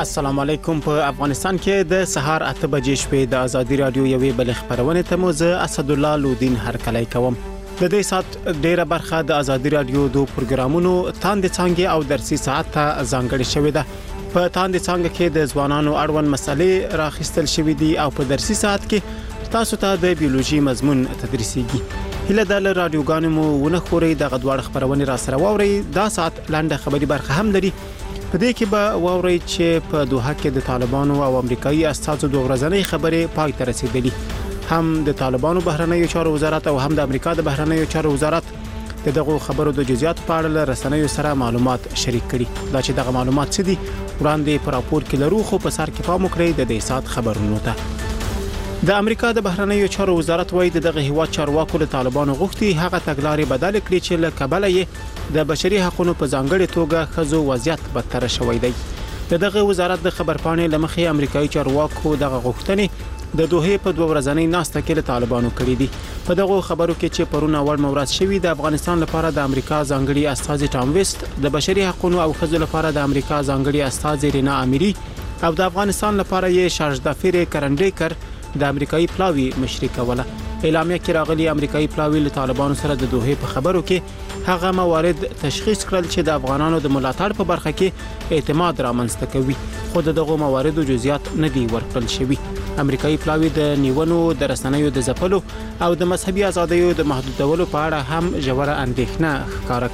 السلام علیکم. په افغانستان کې د سهار 8 بجې شپې د ازادي رادیو یوې بل خبرونه ته مو زه اسد الله لودین هرکلی کوم. د دې سات ډیره برخه د ازادي رادیو د پروګرامونو تاند څنګه او درسي ساعت ته ځانګړې شوې ده. په تاند څنګه کې د ځوانانو اړوند مسلې راخستل شوې دي او په درسي ساعت کې تاسو ته د بیولوژي مضمون تدریسيږي. هله د رادیوګانو مو ونه خوري د غدوړ خبرونه را سره ووري. دا ساعت لاندې خبري برخه هم لري. په دې کې به ووري چې په دوحه کې د طالبانو او امریکایي استازو د ورځنۍ خبرې پای ته رسیدلي. هم د طالبانو بهرنیو چارو وزارت او هم د امریکا د بهرنیو چارو وزارت دغه خبرو د جزئیات په اړه رسنیو سره معلومات شریک کړي. دا چې دغه معلومات څه دي وړاندې پر راپور کې لرو، خو په سر کې پام وکړئ د دې سات خبرونو ته. د امریکا د بهرنیو چارو وزارت وایي دغه هیواد چارواکو له طالبانو غوښتي هغه تګلارې بدل کړي چې له کبله یې د بشري حقوقو په ځانګړي توګه خزو وضعیت بدتر شوی دی. دغه وزارت د خبرپاڼې لمخې امریکایي چارواکو دغه غوښتنې د دوحه په 2 ورځنۍ ناسته کې له طالبانو کړې دي. په دغه خبرو کې چې پرونه ور مورز شوی د افغانستان لپاره د امریکا ځانګړي استاذ ټام ویست، د بشري حقوقو او خزو لپاره د امریکا ځانګړي استاذ رینا اميري او د افغانستان لپاره یې شارجدافیر کرنډیکر د امریکایي پلاوی مشري کوله. اعلامیه کې راغلي امریکایي پلاوی له طالبانو سره د دوحه په خبرو کې هغه موارد تشخیص کړل چې د افغانانو د ملاتړ په برخه کې اعتماد رامنځته کوي، خو دغه مواردو جزئیات نه دي ورکړل شوی. امریکایي پلاوی د نیونو د رسنیو د ځپلو او د مذهبي ازادیو د محدودولو په اړه هم ژوره اندېښنه ښکاره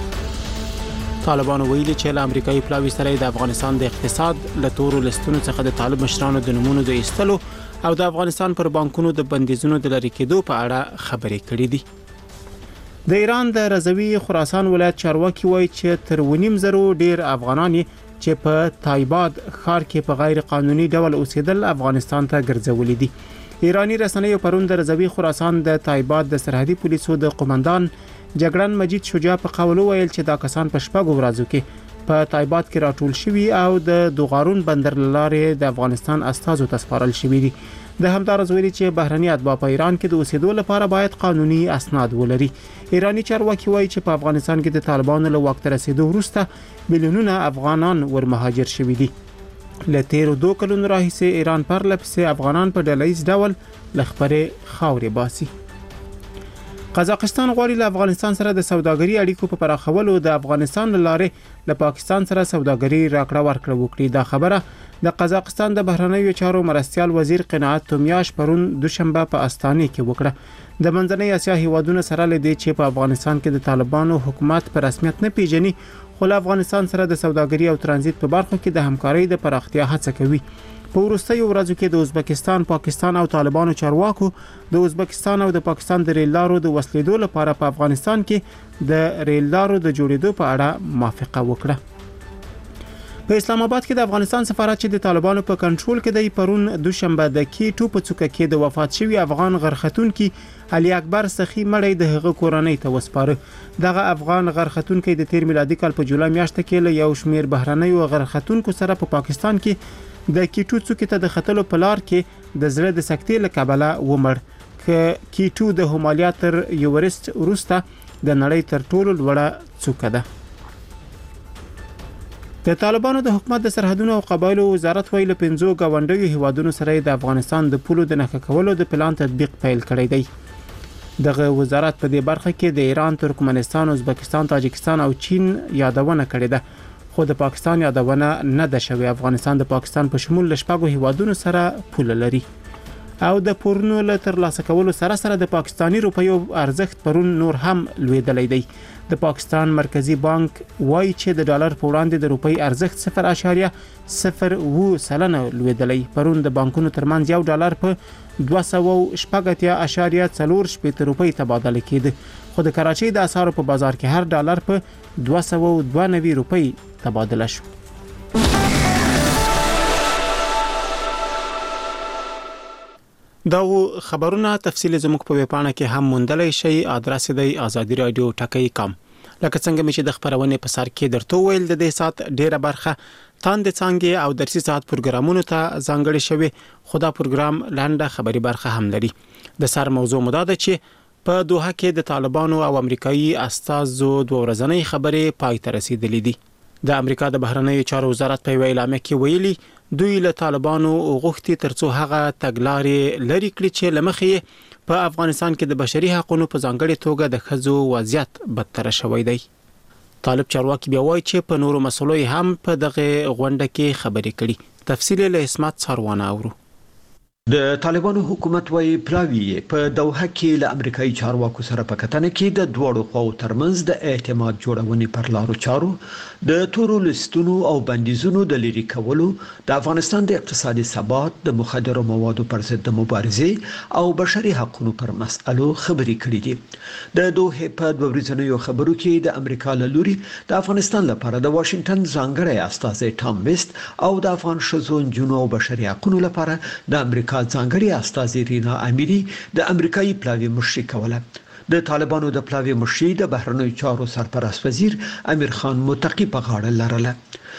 کړې. طالبانو ویلي چې له امریکایي پلاوی سره د افغانستان د اقتصاد له تورو لستونو څخه د طالب مشرانو د نمونه د ایستلو او د افغانستان پر بانکونو د بندیزونو د لری کېدو په اړه خبرې کړې دي. د ایران د رضوی خراسان ولایت چارواکي وایي چې تر 1.5 ډیر افغانان چې په تایباد ښار کې په غیر قانوني ډول اوسېدل افغانستان ته ګرځولي دي. ایرانی رسنیو پرون د رضوی خراسان د تایباد د سرحدي پولیسو د قومندان جګړن مجید شجاع په قول ویل چې دا کسان په شپږ ورځو کې په تایباد کې راټول شوي او د دوغارون بندر لارې د افغانستان استازو ته سپارل شوي دي. د همدارس ویلي چې بهرني اتباع په ایران کې د اوسېدو لپاره باید قانوني اسناد ولري. ایرانی چارواکي وایي چې په افغانستان کې د طالبانو له وخت رسیدو وروسته ملیونونه افغانان ورمهاجر شوي دي. له تیرو 2 کلونو راهیسې ایران پر لپسې افغانان په ډلهییز ډول لخبرې خاورې باسي. قزاقستان غواړي له افغانستان سره د سوداګري اړیکو په پراخولو د افغانستان لاره له پاکستان سره سوداګري راکړه ورکړه وکړي. دا خبره د قزاقستان د بهرنیو چارو مرستيال وزیر قناعت تومیاش پرون دوشنبه په استانه کې وکړه. د منځنۍ اسیا هیوادونو سره لدی چې په افغانستان کې د طالبانو حکومت په رسمیت نه پیژني، خو له افغانستان سره د سوداګري او ترانزیت په برخو کې د همکارۍ د پراختیا هڅه کوي. په وروستیو ورځو کې د ازبکستان، پاکستان او طالبانو چارواکو د ازبکستان او د پاکستان د ریل لارو د وسلیدو لپاره په افغانستان کې د ریل لارو د جوړېدو په اړه موافقه وکړه. په اسلام آباد کې د افغانستان سفارت چې د طالبانو په کنټرول کې دی پرون دوشنبه د کیټو په څوکه کې د وفات شوی افغان غرختونکي علي اکبر سخی مړی د هغه کورنۍ ته وسپاره. دغه افغان غرختونکي د 13 میلادي کال په جولای میاشت کې له یو شمیر بهرنیو غرختونکو سره په پاکستان کې د کیټو څوکې ته د خطلو په لار کې د زړه د سکتې له کبله ومړ. ک کیټو د همالیا تر یورست وروسته د نړۍ تر ټولو لوړه څوکه ده. د طالبانو د حکومت د سرحدونو او قبایلو وزارت ویل 15 غونډیو هیوادونو سره د افغانستان د پولو د نښه کولو د پلان تطبیق پیل کړی دی. دغه وزارت په دې برخه کې د ایران، ترکمنستان، ازبکستان، تاجکستان او چین یادونه کړې ده، خو د پاکستان یادونه نه ده شوې. افغانستان د پاکستان په شمول له شپږو هیوادونو سره پوله لري او د پورونو له ترلاسه کولو سره سره د پاکستانی روپیو ارزښت پرون نور هم لویدلی دی. د پاکستان مرکزی بانک وایي چې د ډالر په وړاندې د روپی ارزښت 0.02 لویدلی. پرون د بانکونو ترمنځ یو ډالر په 280.4 روپی تبادله کېده، خو د کراچۍ د اسعارو په بازار کې هر ډالر په 292 روپی تبادله شو. دا خبرونه تفصیل زموږ په ویب پاڼه کې هم موندلای شئ. ادرس دی azadi.radio.com. لکه څنګه چې د خبرونه په سر کې درته ویل د دې سات ډیره برخه تاند څنګه او درسي سات پروګرامونو ته ځانګړي شوی، خدا پروګرام لاندې خبري برخه هم لري. د سر موضوع مداده چې په دوحه کې د طالبانو او امریکایي استازو 2 ورځنۍ خبرې پای ته رسیدلې دي. د امریکا د بهرنیو چارو وزارت په اعلامیه کې ویلي دوی له طالبانو غوښتي ترڅو هغه تګلارې لري کړي چې لمخې په افغانستان کې د بشري حقوقو په ځانګړي توګه د ښځو وضعیت بدتر شوی دی. طالب چارواکي بیا وایي چې په نورو مسلو هم په دغه غونډه کې خبرې کړي. تفصیل له اسمت سروانه اورو. د طالبانو حکومت وايي پلاوی په دوحه کې له امریکایي چارواکو سره په کتنه کې د دوړو خواو ترمنځ د اعتماد جوړونې پر لارو چارو د تورو لستونو او بندیزونو د لري کولو د افغانستان د اقتصادي ثبات د مخدرو موادو پر ضد د مبارزې او بشري حقوقو پر مسألو خبرې کړې دي. د دوحه په دوه ورځنیو خبرو کې د امریکا له لوري د افغانستان لپاره د واشنگټن ځانګړی استازی ټام ویست او د افغان شذو جنو او بشري حقوقو لپاره د امریکا ځانګړي استازي رینا امیری د امریکایي پلاوی مشري کوله. د طالبانو د پلاوی مشري د بهرنیو چارو سرپرست وزیر امیر خان متقی په غاړه لرله.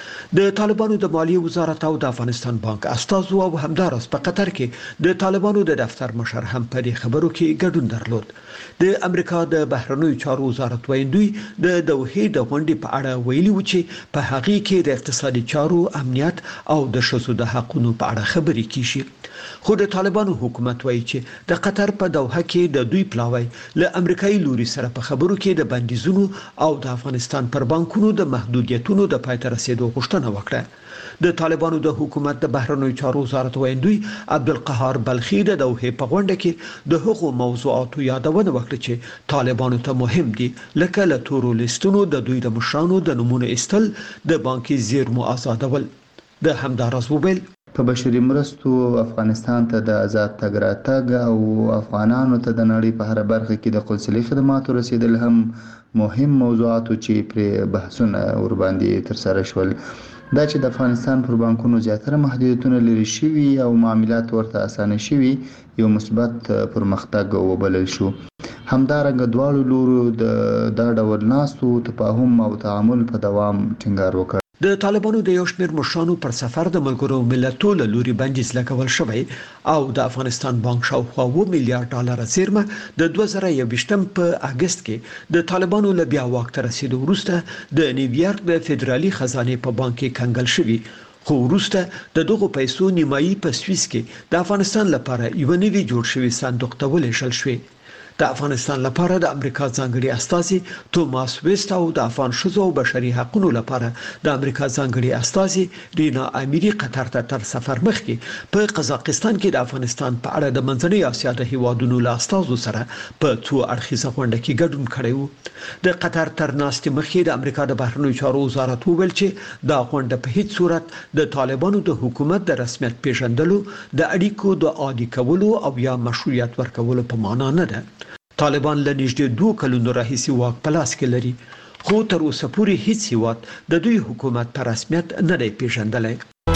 د طالبانو د مالیې وزارت او د افغانستان بانک استازو او همدارس په قطر کې د طالبانو د دفتر مشر هم په دې خبرو کې ګډون درلود. د امریکا د بهرنیو چارو وزارت ویندوی د دوحه د غونډې په اړه ویلي و چې په هغه کې د اقتصادي چارو امنیت او د شذو د حقوقو په اړه خبرې کیږي. خو د طالبانو حکومت وایي چې د قطر په دوحه کې د دوی پلاوی له امریکایي لوري سره په خبرو کې د بندیزونو او د افغانستان پر بانکونو د محدودیتونو د پای ته رسیدو غوښتنه وکړه. د طالبانو د حکومت د بهرنیو چارو وزارت ویندوی عبدالقهار بلخی د دوحه په غونډه کې د حقوقو موضوعاتو یادونه وکړه چې طالبانو ته مهم دي لکه له تورو لیستونو د دوی د مشرانو د نمونه استل د بانکي زیرمو آزادول. د همدارس وبل په بشري مرستو افغانستان ته د آزاد تګ راتګ او افغانانو ته د نړۍ په هر برخه کې د قونسلي خدماتو رسیدل هم مهم موضوعات چې پر بحثونه ور باندې تر سره شول. دا چې د افغانستان پر بانکونو زیاتره محدودیتونه لري شوي او معاملات ورته اسانه شوي یو مثبت پرمختګ وبلل شو. همدارنګه دواړو لورو دا ډول ناستو تفاهم او تعامل په دوام ټینګار وکړ. د طالبانو د یو شمېر مشرانو پر سفر د ملګرو ملتونو له لوري بندیز لګول شوی او د افغانستان بانک شاوخوا $1 میلیارډ زیرمه د 2021 په اگست کې د طالبانو له بیا واک ته رسیدو وروسته د نیویارک د فدرالي خزانه په بانک کې کنګل شوی. خو وروسته د دغو پیسو نیمایي په سویس کې د افغانستان لپاره یو نوی جوړ شوی صندوق ته ولېږل شوی. د افغانستان لپاره د امریکا ځانګړي استازي توماس ویست او د افغان شذو او بشري حقوقو لپاره د امریکا ځانګړي استازي رینا امیری قطر ته تر سفر مخکې په قزاقستان کې د افغانستان په اړه د منځنۍ اسیا د هیوادونو له استازو سره په څو اړخیزه غونډه کې ګډون کړی و. د قطر تر ناستې مخکې د امریکا د بهرنیو چارو وزارت وویل چې دا غونډه په هیڅ صورت د طالبانو د حکومت د رسمیت پیژندلو د اړیکو د عادي کولو او یا مشروعیت ورکولو په معنا نه ده. طالبان له نږدې 2 کلونو راهیسې واک په لاس کې لري خو تر اوسه پورې هیڅ هیواد د دوی حکومت په رسمیت نه دی پیژندلی.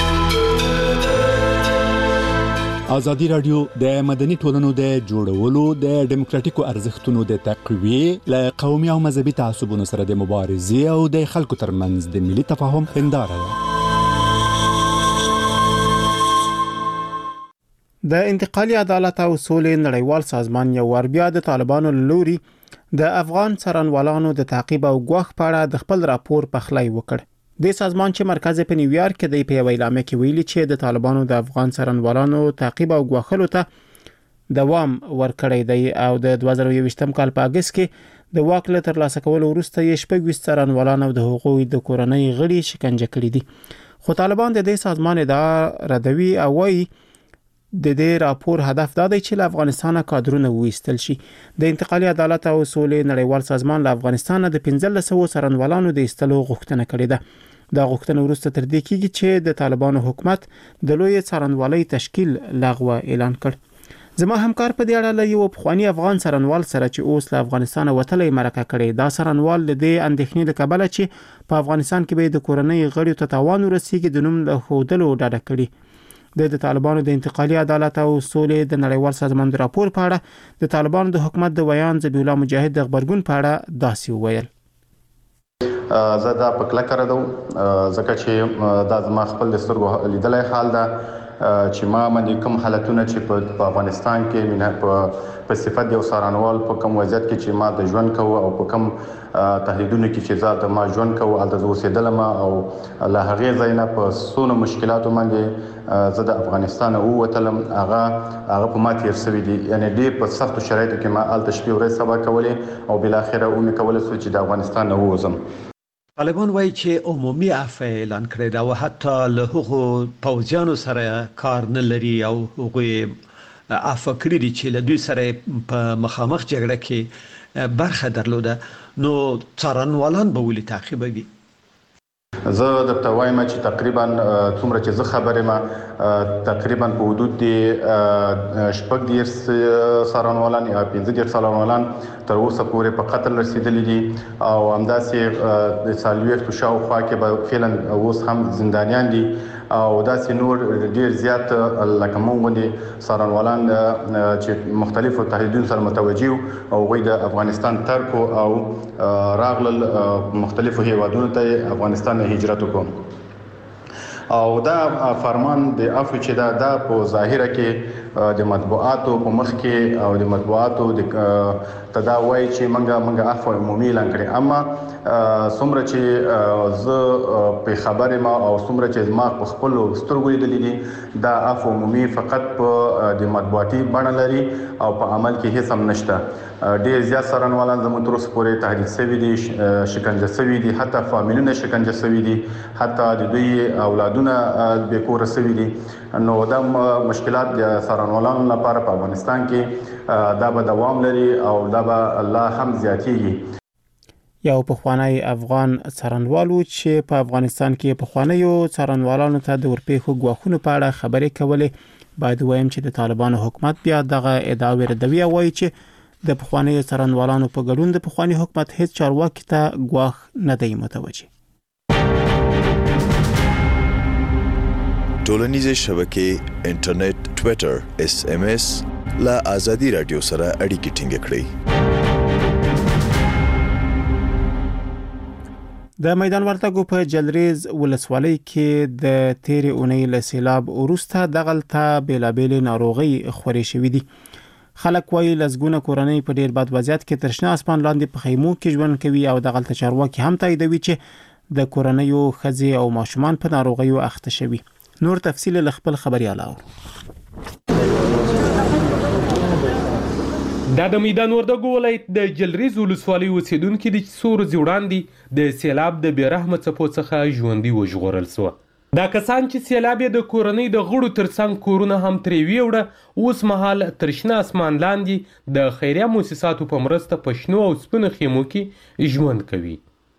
ازادي رادیو د مدني ټولنو د جوړولو د ډیموکراتیکو ارزښتونو د تقویه له قومي او مذهبي تعصبونو سره د مبارزې او د خلکو ترمنځ د ملي تفاهم هنداره ده. د انتقالي عدالت او سولې نړیوال سازمان یو ور بیا د طالبانو لوري د افغان څارنوالانو د تعقیب او غوښ په اړه د خپل راپور پخلی وکړ. د سازمان چې مرکز په نیویارک کې د په اعلامیه کې ویلي چې د طالبانو د افغان څارنوالانو تعقیب او غوښلو ته دوام ورکړی دی او د 2021 کال په اگست کې د واک له ترلاسه کولو وروسته یې 26 څارنوالان او د حقوقي د کورنۍ غړي شکنجه کړي دي. خو طالبان د دې سازمان ادعا ردوي او وايي د دې راپور هدف دا دی چې له افغانستان کادرونه وایستل شي. د انتقالي عدالت او سولې نړیوال سازمان له افغانستان د 1500 څارنوالانو د ایستلو غوښتنه کړې ده. دا غوښتنه وروسته تر دې کېږي چې د طالبانو حکومت د لوی څارنوالۍ تشکیل لغوه اعلان کړ. زما همکار په دې اړه له یو پخوانی افغان څارنوال سره چې اوس له افغانستان وتلی مرکه کړي. دا څارنوال د دې اندېښنې له کبله چې په افغانستان کې به د کورنۍ غړیو ته تاوان ورسیږي د نوم له ښودلو ډډه کړي. د طالبانو د انتقالي عدالت او سولې د نړیوال سازمان د راپور په اړه د طالبانو د حکومت د ویان ذبیح الله مجاهد د خبرګون په اړه داسې وویل. زه دا په کلکه ردوم ځکه چې دا زما خپل د سترګو لیدلی حال ده چې ما باندې کوم حالتونه چې په افغانستان کې په صفت یو سارانوال په کوم وضعیت کې چې ما د ژوند کوو او په کوم تهدیدونو کې چې ذات ما ژوند کوو هلته زه اوسېدلم او له هغې ځای نه په څونه مشکلاتو باندې زه د افغانستان ووتلم هغه په ما تېر شوي دي یعنې ډېر په سختو شرایطو کې ما هلته شپې ورځې سبا کولې او بالاخره ومې کولی شول چې د افغانستان نه ووځم. طالبان وایي چې عمومي عفو اعلان کړی دا او حتی له هغو پوځیانو سره کار نه لري او هغوی عفو کړي دي چې له دوی سره په مخامخ جګړه کې برخه درلوده. نو څارنوالان به ولې تعقیبوي؟ زه درته وایم چې تقریبا څومره چې زه خبر یم تقریبا په حدود د 14 څارنوالان یا 15 څارنوالان تر اوسه پورې په قتل رسیدلي دي او همداسې د 40 شاوخوا کې به فعلا اوس هم زندانیان دي او داسې نور ډیر زیات لکه مونږ باندې څارنوالان چې مختلفو تهدیدونو سره متوجه او غوی د افغانستان ترک او راغلل مختلفو هیوادونو ته افغانستان هجرت وکړ او دا فرمان د عفو چې دا په ظاهره کې د مطبوعاتو په مخ کې او د مطبوعاتو د تداوی چې منګه عفو عمومي اعلان کړي اما څومره چې زه په خبره ما او څومره چې ما په خپل سترګو لیدلې دي دا عفو عمومي فقط په د مطبوعاتي بڼه لري او په عمل کې هیڅ هم نشته. ډیر زیات څارنوالان زموږ تر اوسه پورې تهدید شوي دي شکنجه شوي دي حتی فامیلونه شکنجه شوي دي حتی د دوی اولادونه بې کوره شوي دي. نو دا مشکلات د څارنوالانو لپاره په افغانستان کې دا به دوام لري او دا به الله هم زیاتېږي. یو پخوانی افغان څارنوال چې په افغانستان کې پخوانیو څارنوالانو ته د ورپېښو ګواښونو په اړه خبرې کولې. باید وایم چې د طالبانو حکومت بیا دغه ادعا ردوي او وایي چې د پخوانیو څارنوالانو په ګډون د پخوانی حکومت هیڅ چارواکي ته ګواښ نه دی متوجه. ټولنیزې شبکې انټرنیټ ټوئیټر SMS لا آزادي رادیو سره اړیکې ټینګ کړئ. د میدان وردګو په جلریز ولسوالۍ کې د تیرې اونۍ له سیلاب وروسته دغلته بیلابېل ناروغي خورې شوې دي. خلک وايي لزګونه کورنۍ په ډیر بد وضعیت کې تر شنه اسمان لاندې په خیمو کې ژوند کوي او دغلته چارواکي هم تاییدوي چې د کورنۍ ښځې او ماشومان په ناروغیو اخته شوي. نور تفصیل له خپل خبريال اورو. د میدان وردګو ولایت د جلریز ولسوالۍ اوسیدونکو د څور وړاندې د سیلاب د بیرحمه څپو څخه ژوندۍ وژغورل شو. دا کسان چې سیلاب د کورنۍ د غړو ترڅنګ کورونه هم ترې ویوړه اوس مهال تر شنه اسمان لاندې د خیریه مؤسساتو په مرسته په شنو او سپینو خیمو کې ژوند کوي.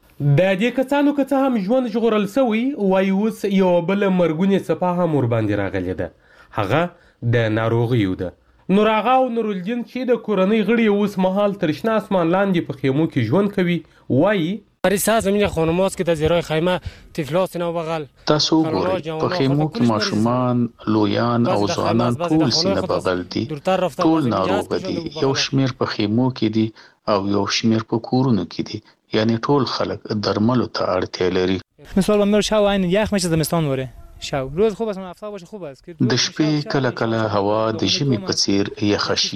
د دې کسانو که څه هم ژوند ژغورل شوی وایي اوس یو بل مرګونې څپه هم ورباندې راغلې ده هغه د ناروغیو ده. نور آغا او نورالدین چې د کورنۍ غړي اوس مهال تر شنه اسمان لاندې په خیمو کې ژوند کوي وایي پریسا زمین خانماست که در زیرای خیمه تفلاس اینا بغل تاسو ګورئ په خیمو کې ماشومان لویان او ځوانان ټول سینه بغل دي ټول ناروغ دي. یو شمیر په خیمو کې دي او یو شمیر په کورونو کې دي یعنی ټول خلک درملو ته اړتیا لري. مثلا من شاو عین یخ میشه زمستان وره شاو روز خوب است هفته باشه خوب است د شپې کله کله هوا د ژمي په څیر یخ شي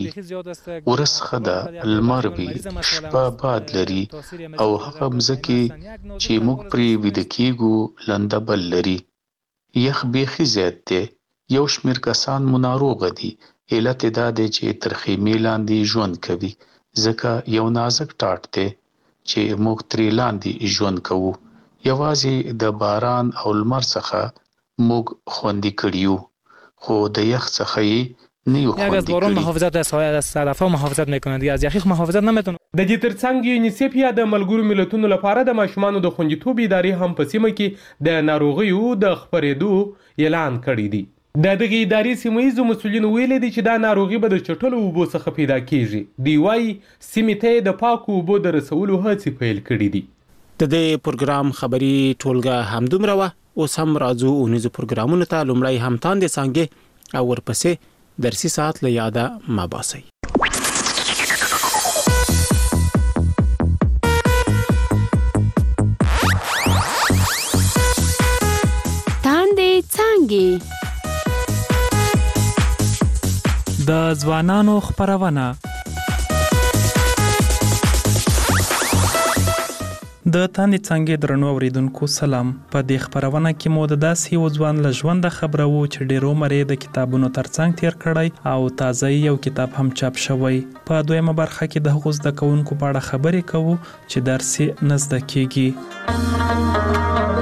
ورس خدا لمر وي شپه باد لري او هغه مزکی چې موږ پرې وید کېږو لنده بل لري. یخ بیخي زیات دی. یو شمیر کسان مناروغ دي علت دا دی چې تر خیمې لاندې ژوند کوي ځکه یو نازک ټاټ دی چې موږ ترې لاندې ژوند کوو. یوازې د باران او لمر څخه موږ خوندي کړیو خو د یخ څخه یې نه یو خوندي از باران محافظت از صدفا محافظت میکنند دیگه از یخ محافظت نمیتونه. د دې ترڅنګ یونیسف یا د ملګرو ملتونو لپاره د ماشومانو د خوندیتوب ادارې هم په سیمه کې د ناروغیو د خپرېدو اعلان کړی دی. د دغه ادارې سیمه‌ییزو مسؤلینو ویلي دي چې دا ناروغي به د چټلو اوبو څخه پیدا کیږي. دی وايي سیمې ته د پاکو اوبو د رسولو هڅې پیل کړې دي. د دې پروګرام خبري ټولګه همدومره وه. اوس هم راځو اونیزو پروګرامونو ته. لومړی هم تاندې څانګې او ورپسې درسي ساعت له یاده ما باسئ. تاندې څانګې د ځوانانو خبرونه. د تاندې څنګه درنو اوریدونکو سلام. په دې خبرونه کې مو د داسې یو ځوان له ژوند خبرو چې ډیرو مری د کتابونو ترڅنګ تیر کړی او تازه یو کتاب هم چاپ شوی. په دویمه برخه کې د هغو زده کوونکو په اړه خبرې کوو چې درس نه زده کیږي.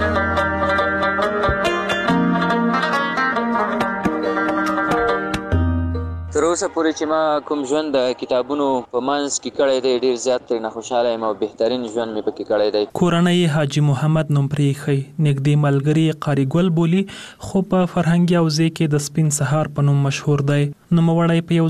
تر اوسه پورې چې ما کوم ژوند د کتابونو په منځ کې کړی دی ډیر زیات ترې نه خوشحاله یم او بهترین ژوند مې پکې کړی دی. کورنۍ حاجي محمد نوم پرېښی، نږدې ملګري قاري ګل بولي، خو په فرهنګي حوزې کې د سپین سهار په نوم مشهور دی. نوموړی په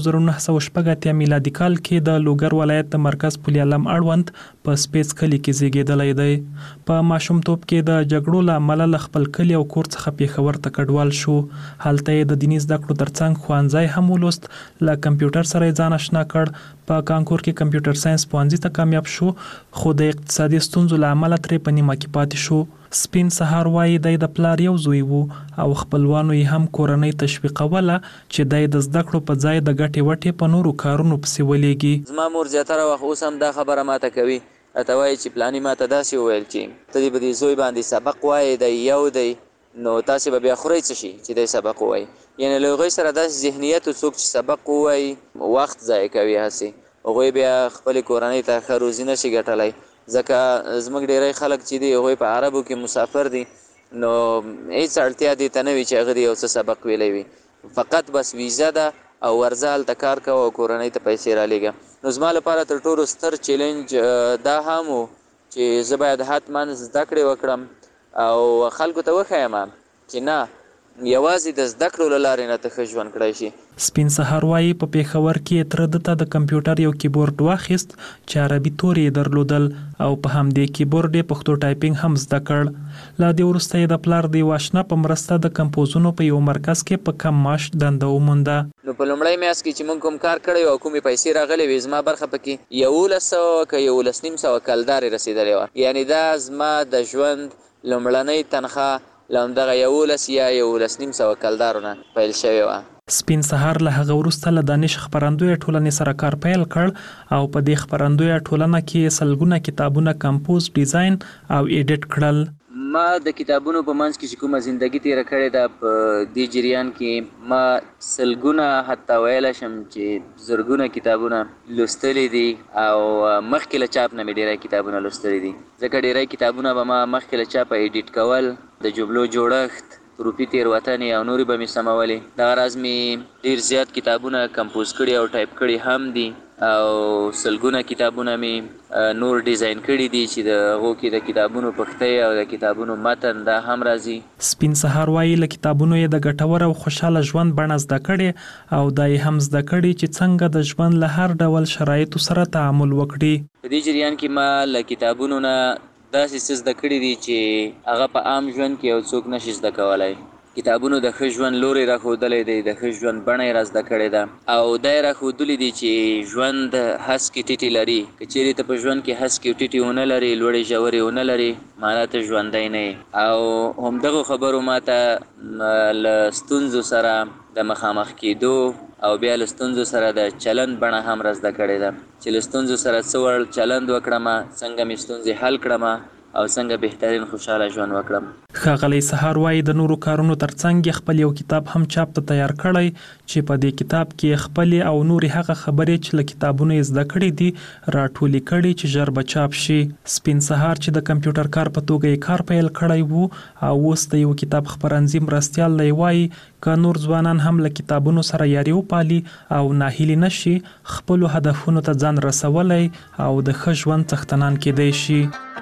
1986 میلادي کال کې د لوګر ولایت د مرکز پل علم اړوند په سپیڅ کلي کې زیږېدلی دی. په ماشومتوب کې د جګړو له امله له خپل کلي او کور څخه پېښور ته کډوال شو. هلته یې د دیني زده کړو ترڅنګ ښوونځی هم ولوست. له کمپیوټر سره یې ځان اشنا کړ. په کانکور کې کمپیوټر ساينس پوهنځي ته کامیاب شو، خو د اقتصادي ستونزو له امله ترې په نیمه کې پاتې شو. سپین سهار وایي دی د پلار یو زوی وو او خپلوانو یې هم کورنۍ تشویقوله چې دی د زده کړو په ځای د ګټې وټې په نورو کارونو پسې ولېږي. زما مور زیاتره وخت اوس هم دا خبره ماته کوي، راته وایي چې پلاني ماته داسې وویل چې ته دې په دې زوی باندې سبق وایې دی یو دی نو تاسې به بیا خورئ څه شي چې دی سبق ووایي. یعنې له هغوی سره داسې ذهنیت څوک چې سبق ووایي وخت ضایع کوي، هسې هغوی بیا خپلې کورنۍ ته ښه روزي نه شي ګټلی. ځکه زموږ ډیری خلک چې دي هغوی په عربو کې مسافر دي نو هیڅ اړتیا دې ته نه وي چې هغه دې یو څه سبق ویلی وي، فقط بس ویزه ده او ورځه هلته کار کوه او کورنۍ ته پیسې رالیږه. نو زما لپاره تر ټولو ستر چیلنج دا هم و چې زه باید حتما زده کړې وکړم او خلکو ته وښیم چې نه یوازې د زده کړو له لارې نه ته ښه ژوند کړی شي. سپین سهار وایي په پېښور کې تره ده ته د کمپیوټر یو کیبورډ واخیست چې عربي تورې یې درلودل او په همدې کیبورډ یې پښتو ټایپینګ هم زده کړ. له دې وروسته یې د پلار د یو اشنا په مرسته د کمپوزونو په یو مرکز کې په کم معاش دنده ومونده. نو په لومړی میاشت کې چې موږ کوم کار کړی او کومې پیسې راغلې وې زما برخه پکې 1100 که 11,500 کلدارې رسېدلې وه. یعنې دا زما د ژوند لومړنۍ تنخواه له همدغه 11 یا 11,500 کلدارو نه پیل شوې وه. سپین سهار له هغه وروسته له دانش خپرندویه ټولنې سره کار پیل کړ او په دې خپرندویه ټولنه کې سلګونه کتابونه کمپوز، ډیزاین او ایډیټ کړل. ما د کتابونو په منځ کې چې کومه زندگی تیره کړې ده په دې جریان کې ما سلګونه حتی ویلی شم چې زرګونه کتابونه لوستلی دي او مخکې له چاپ نه مې ډیری کتابونه لوستلی دي، ځکه ډیری کتابونه به ما مخکې له چاپه ایډیټ کول، د جملو جوړښت، روپي تیروتنې او نورې به مې سمولې. دغه راز مې ډیر زیات کتابونه کمپوز کړي او ټایپ کړي هم دي او سلګونه کتابونه مې نور ډیزاین کړي دي چې د هغو کې د کتابونو پښتۍ او د کتابونو متن دا هم راځي. سپین سهار وایي له کتابونو یې د ګټور او خوشحاله ژوند بڼه زده کړې او دا یې هم زده کړي چې څنګه د ژوند له هر ډول شرایطو سره تعامل وکړي. په دې جریان کې ما له کتابونو نه داسې څه زده کړي دي چې هغه په عام ژوند کې یو څوک نشي زده کولی. کتابونو د ښه ژوند لوری راښودلی دی، د ښه ژوند بڼه یې را زده کړې ده او دا یې راښودلي دي چې ژوند هسکې ټیټې لري. که چیرې ته په ژوند کې هسکې ټیټې ونه لرې، لوړې ژورې ونه لرې، معنا ته ژوندی نه یې. او همدغو خبرو ما ته له ستونزو سره د مخامخ کېدو او بیا له ستونزو سره د چلند بڼه هم را زده کړې ده چې له ستونزو سره څه ډول چلند وکړم، څنګه مې ستونزې حل کړم او څنګه بهترین خوشحاله ژوند وکړم. ښاغلی سهار وایي د نورو کارونو ترڅنګ یې خپل یو کتاب هم چاپ ته تیار کړی چې په دې کتاب کې خپلې او نورې هغه خبرې چې له کتابونو یې زده کړي دي راټولې کړي چې ژر به چاپ شي. سپین سهار چې د کمپیوټر کار په توګه یې کار پیل کړی وو او اوس د یو کتاب خپرندوی مرستیال دی وایي که نور ځوانان هم له کتابونو سره یاري وپالي او ناهیلي نشي، خپلو هدفونو ته ځان رسولی او د ښه ژوند څښتنان کیدی شي.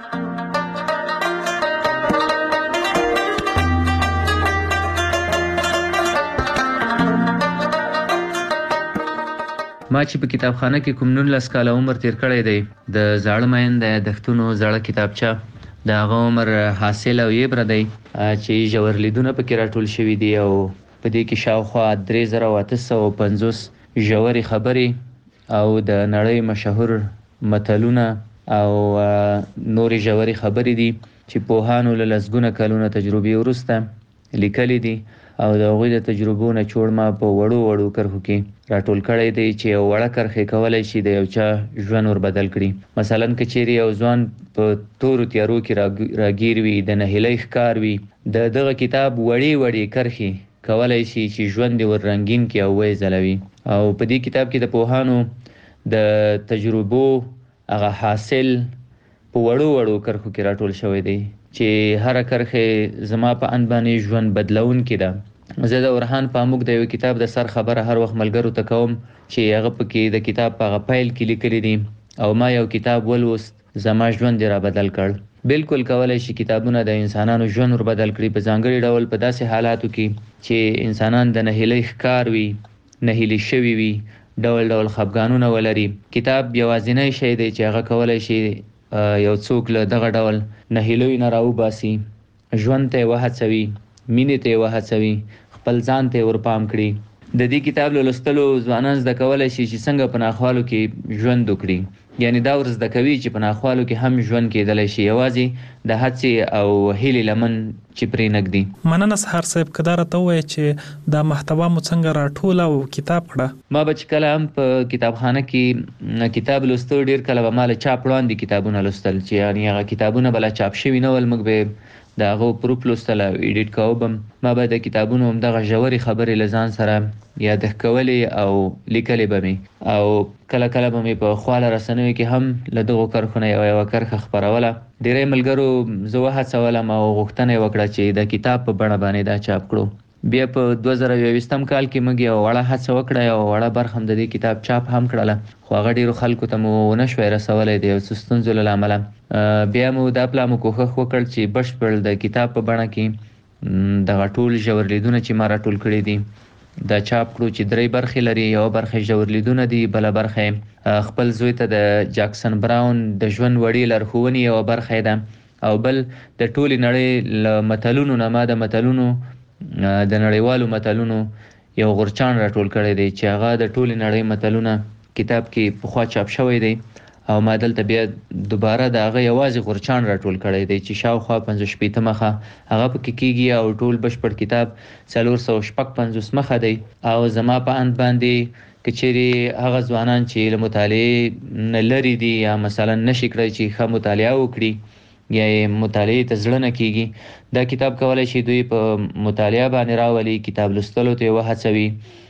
ما چې په کتابخانه کې کوم 19 کاله عمر تیر کړی دی، د زاړه مین د یادښتونو زړه کتابچه د هغه عمر حاصل او یبره دی چې ژور لیدونه پکې راټول شوي دي او په دې کې شاوخوا 3850 ژورې خبرې او د نړۍ مشهور متلونه او نورې ژورې خبرې دي چې پوهانو له لسګونه کلونه تجربې وروسته لیکلي دي او د هغوی د تجربو نه چوړ ما په وړو کرښو کې راټول کړی دی چې یو وړه کرښه کولای شي د یو چا ژوند ور بدل کړي. مثلا که چیرې یو ځوان په تورو تیارو کې راګیر وي، د نهیلۍ ښکار وي، د دغه کتاب وړې کرښې کولای شي چې ژوند ور رنګین کړي او ویې ځلوي. او په دې کتاب کې د پوهانو د تجربو هغه حاصل په وړو کرښو کې راټول شوی دی چې هر کرښه زما په ان باندې ژوند بدلون کړه. زه د اورحان پاموک د یو کتاب د سر خبره هر وخت ملګرو ته کوم چې هغه پکې د کتاب په فایل کې لیکلي دي او ما یو کتاب ولوست، زما ژوند را بدل کړ. بالکل کولای شي کتابونه د انسانانو ژوند ور بدل کړي، په ځانګړي ډول په داسې حالاتو کې چې انسانان د نهیلۍ ښکار وي، نهیلي شوي وي، ډول خفګانونه ولري. کتاب یوازینی شی دی چې هغه کولای شي یو څوک له دغه ډول نهیلیو نه راوباسي، ژوند ته وهڅوي، مینې ته وهڅوي، خپل ځان ته ورپام کړي. د دې کتاب له لوستلو ځوانان زده کولی شي چې څنګه په ناخوالو کې ژوند وکړي. یعنی دا ور زده کوي چې په ناخوالو کې هم ژوند کېدلی شي، یوازې د هڅې او هیلې لمن چې پرې نږدي. مننه سهار صاحب، که دا راته ووایې چې دا محتوا مو څنګه راټوله او کتاب کړه؟ ما به چې کله هم په کتابخانه کې کتاب لوستو، ډېر کله به ما له چاپ وړاندې کتابونه لوستل چې یعنې هغه کتابونه به لا چاپ شوي نه ول، موږ به د هغه پروف لوستل او ایډیټ کوو به ما به د کتابونو همدغه ژورې خبرې له ځان سره یادښت کولې او لیکلې به مې، او کله به مې په خواله رسنیو کې هم له دغو کرښو نه یوه کرښه خپروله. ډېری ملګرو زه وهڅولم او غوښتنه یې وکړه چې د کتاب په بڼه باندې دا چاپ کړو. بیا په 2021 کال کې موږ یو وړه هڅه وکړه، یو وړه برخه هم د دې کتاب چاپ هم کړله، خو هغه ډېرو خلکو ته مو ونه شوی رسولی د یو څه ستونزو له امله. بیا مو دا پلا مو کوښښ وکړ چې بشپړ د کتاب په بڼه کې دغه ټول ژور لیدونه چې ما راټول کړي دي دا چاپ کړو، چې 3 برخې لري. یوه برخه ژور لیدونه دي، بله برخه خپل زوی ته د جاکسن براون د ژوند وړې لارښوونې یوه برخه ده، او بل د ټولې نړۍ له متلونو نه ما د متلونو د نړیوالو متلونو یو غورچاڼ راټول کړی دی چې هغه د ټولې نړۍ متلونه کتاب کې پخوا چاپ شوی دی، او ما دلته بیا دوباره د هغه یوازې غورچاڼ راټول کړی دی چې شاوخوا 50 مخه هغه پکې کېږي، او ټول بشپړ کتاب 456 مخه دی. او زما په اند باندې که چیرې هغه ځوانان چې له مطالعې نه لرې دي یا مثلا نشي کړی چې ښه مطالعه وکړي یا یې مطالعې ته زړه نه کېږي، دا کتاب کولی شي دوی په مطالعه باندې راولي، کتاب لوستلو ته یې وهڅوي،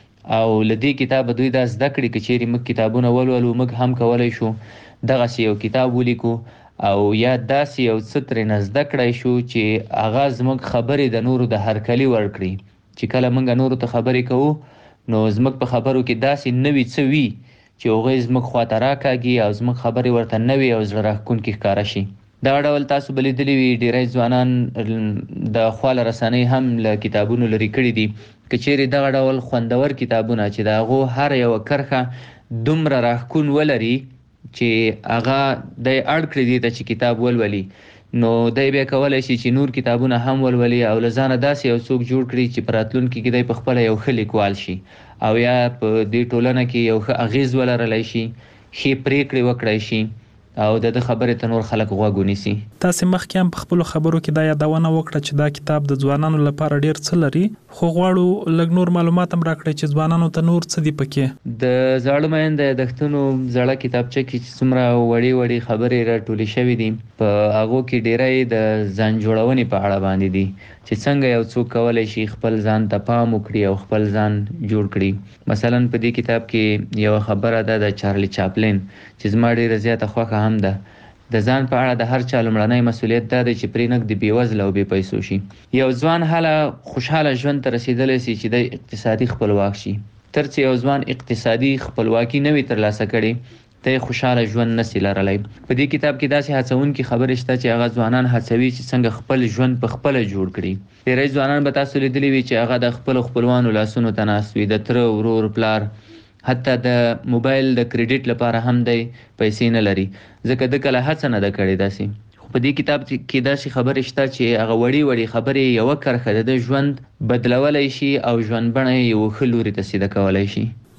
او له دې کتابه دوی دا زده کړي که چیرې موږ کتابونه ولولو، موږ هم کولی شو دغسې یو کتاب ولیکو او یا داسې یو څه ترېنه زده کړی شو چې هغه زموږ خبرې د نورو د هرکلي وړ کړي. چې کله موږ نورو ته خبرې کوو نو زموږ په خبرو کې داسې نوي څه وي چې هغوی زموږ خواته راکاږي او زموږ خبرې ورته نوي او زړه راښکونکي ښکاره شي. دا ډول تاسو به لیدلي وي ډېری ځوانان د خواله رسنۍ هم له کتابونو لرې کړي دي. که چیرې دغه ډول خوندور کتابونه چې د هغو هر یوه کرښه دومره راښکون ولري چې هغه دی اړ کړي دي ته چې کتاب ولولي، نو دی بیا کولی شي چې نور کتابونه هم ولولي او له ځانه داسې یو څوک جوړ کړي چې په راتلونکي کې دی پخپله یو ښه لیکوال شي او یا په دې ټولنه کې یو ښه اغیز ولرلی شي، ښې پرېکړې وکړی شي او د خبرې ته نور خلک غوږ ونیسي. تاسې مخکې هم په خپلو خبرو کې دا یادونه وکړه چې دا کتاب د ځوانانو لپاره ډېر څه لري، خو غواړو لږ نور معلومات هم راکړئ چې ځوانانو ته نور څه دي پکې. د زاړه مینده یادښتونو زړه کتابچه کې چې څومره وړې خبرې راټولې شوي دي، په هغو کې ډېری د ځان جوړونې په اړه باندې دي چې څنګه یو څوک کولی شي خپل ځان ته پام وکړي او خپل ځان جوړ کړي. مثلا په دې کتاب کې یوه خبره ده د چارلی چاپلین چې زما ډېره زیاته خوښه هم ده. د ځان په اړه د هر چا لومړنی مسؤلیت دا دی چې پرې نږدې بېوزله او بې پیسو شي. یو ځوان هله خوشحاله ژوند ته رسېدلی سي چې دی اقتصادي خپلواک شي. تر چې یو ځوان اقتصادي خپلواکي نه وي ترلاسه کړې ته خوشحاله ژوند نسي لرلی. په دې کتاب کې داسې هڅونکي خبرې شته چې هغه ځوانان هڅوي چې څنګه خپل ژوند په خپله جوړ کړي. ډېری ځوانان به تاسو لیدلي وي چې هغه د خپلو خپلوانو لاسونو ته ناست وي، د تره، ورور، پلار، حتی د موبایل د کریډیټ لپاره هم دی پیسې نه لري ځکه ده کله هڅه نه ده کړې داسې. خو په دې کتاب کې داسې خبرې شته چې هغه وړې خبرې یوه کرښه د ژوند بدلولی شي او ژوند بڼه یې یو ښه لوري ته سیده کولی شي.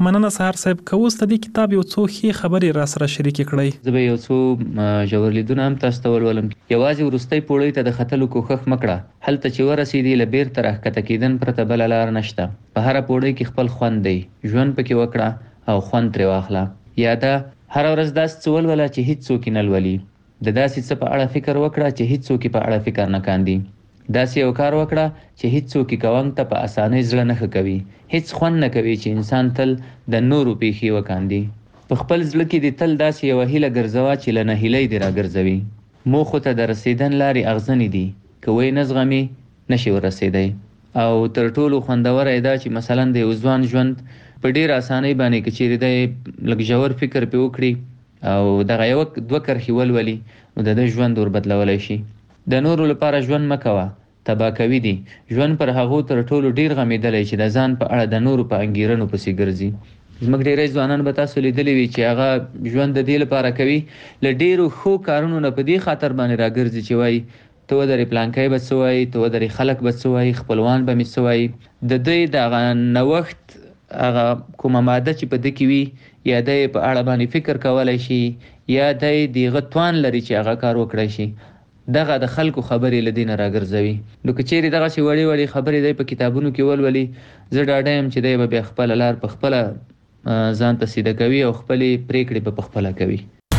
مننه سهار صاحب کوس ته د کتاب یو څو ښې خبرې را سره شریک کړئ. زه به یو څو ژور لیدونه هم تاسو ته ولولم. یوازې وروستۍ پوړۍ ته د ختلو کوښښ مه کړه. هلته چې ورسېدې له بیرته راښکته کېدن پرته بله لار نشته. په هره پوړۍ کې خپل خوند دی. ژوند پکې وکړه او خوند ترې واخله. یا دا هره ورځ داسې څه ولوله چې هیڅ څوک یې نه لولي. د داسې څه په اړه فکر وکړه چې هیڅ څوک په اړه فکر نه کاندي. داسې یو کار وکړه چې هیڅ څوک کوونګ ته په اسانۍ زړه نه ښه کوي. هیڅ خوند نه کوي چې انسان تل د نورو پیښې وکاندي. په خپل زړه کې دې تل داسې یوه هیله ګرځوه چې له نهیلۍ دې راګرځوي. موخو ته د رسېدن لارې اغزنې دي. که وی نه زغمي نشي ورسېدی. او تر ټولو خوندوره یې دا چې مثلا د یو ځوان ژوند په ډېر اسانۍ باندې که چیرې دی لږ ژور فکر پې وکړي او دغه یوه دوه کرښې ولولي نو د ده ژوند وربدلولی شي. د نورو لپاره ژوند مه کوه، تباه کوي دي. ژوند پر هغو تر ټولو ډېر غمېدلی چې د ځان په اړه د نورو په انګېرنو پسې ګرځي. زموږ ډېری ځوانان به تاسو لیدلی وي چې هغه ژوند د دې لپاره کوي له ډېرو ښو کارونو نه په دې خاطر باندې راګرځي چې وایي ته ودرې پلانکی به څه وایي، ته ودرې خلک به څه وایي، خپلوان به مې څه وایي. د دوی د هغه نوښت هغه کومه ماده چې په ده کې وي یا دی په اړه باندې فکر کولی شي یا دی د هغه توان لري چې هغه کار وکړی شي. دغه د خلکو خبرې له دې نه راګرځوي. نو که چیرې دغسې وړې وړې خبرې دی په کتابونو کې ولولي، زه ډاډه یم چې دی به بیا خپله لار په خپله ځان ته سیده کوي او خپلې پرېکړې به په خپله کوي.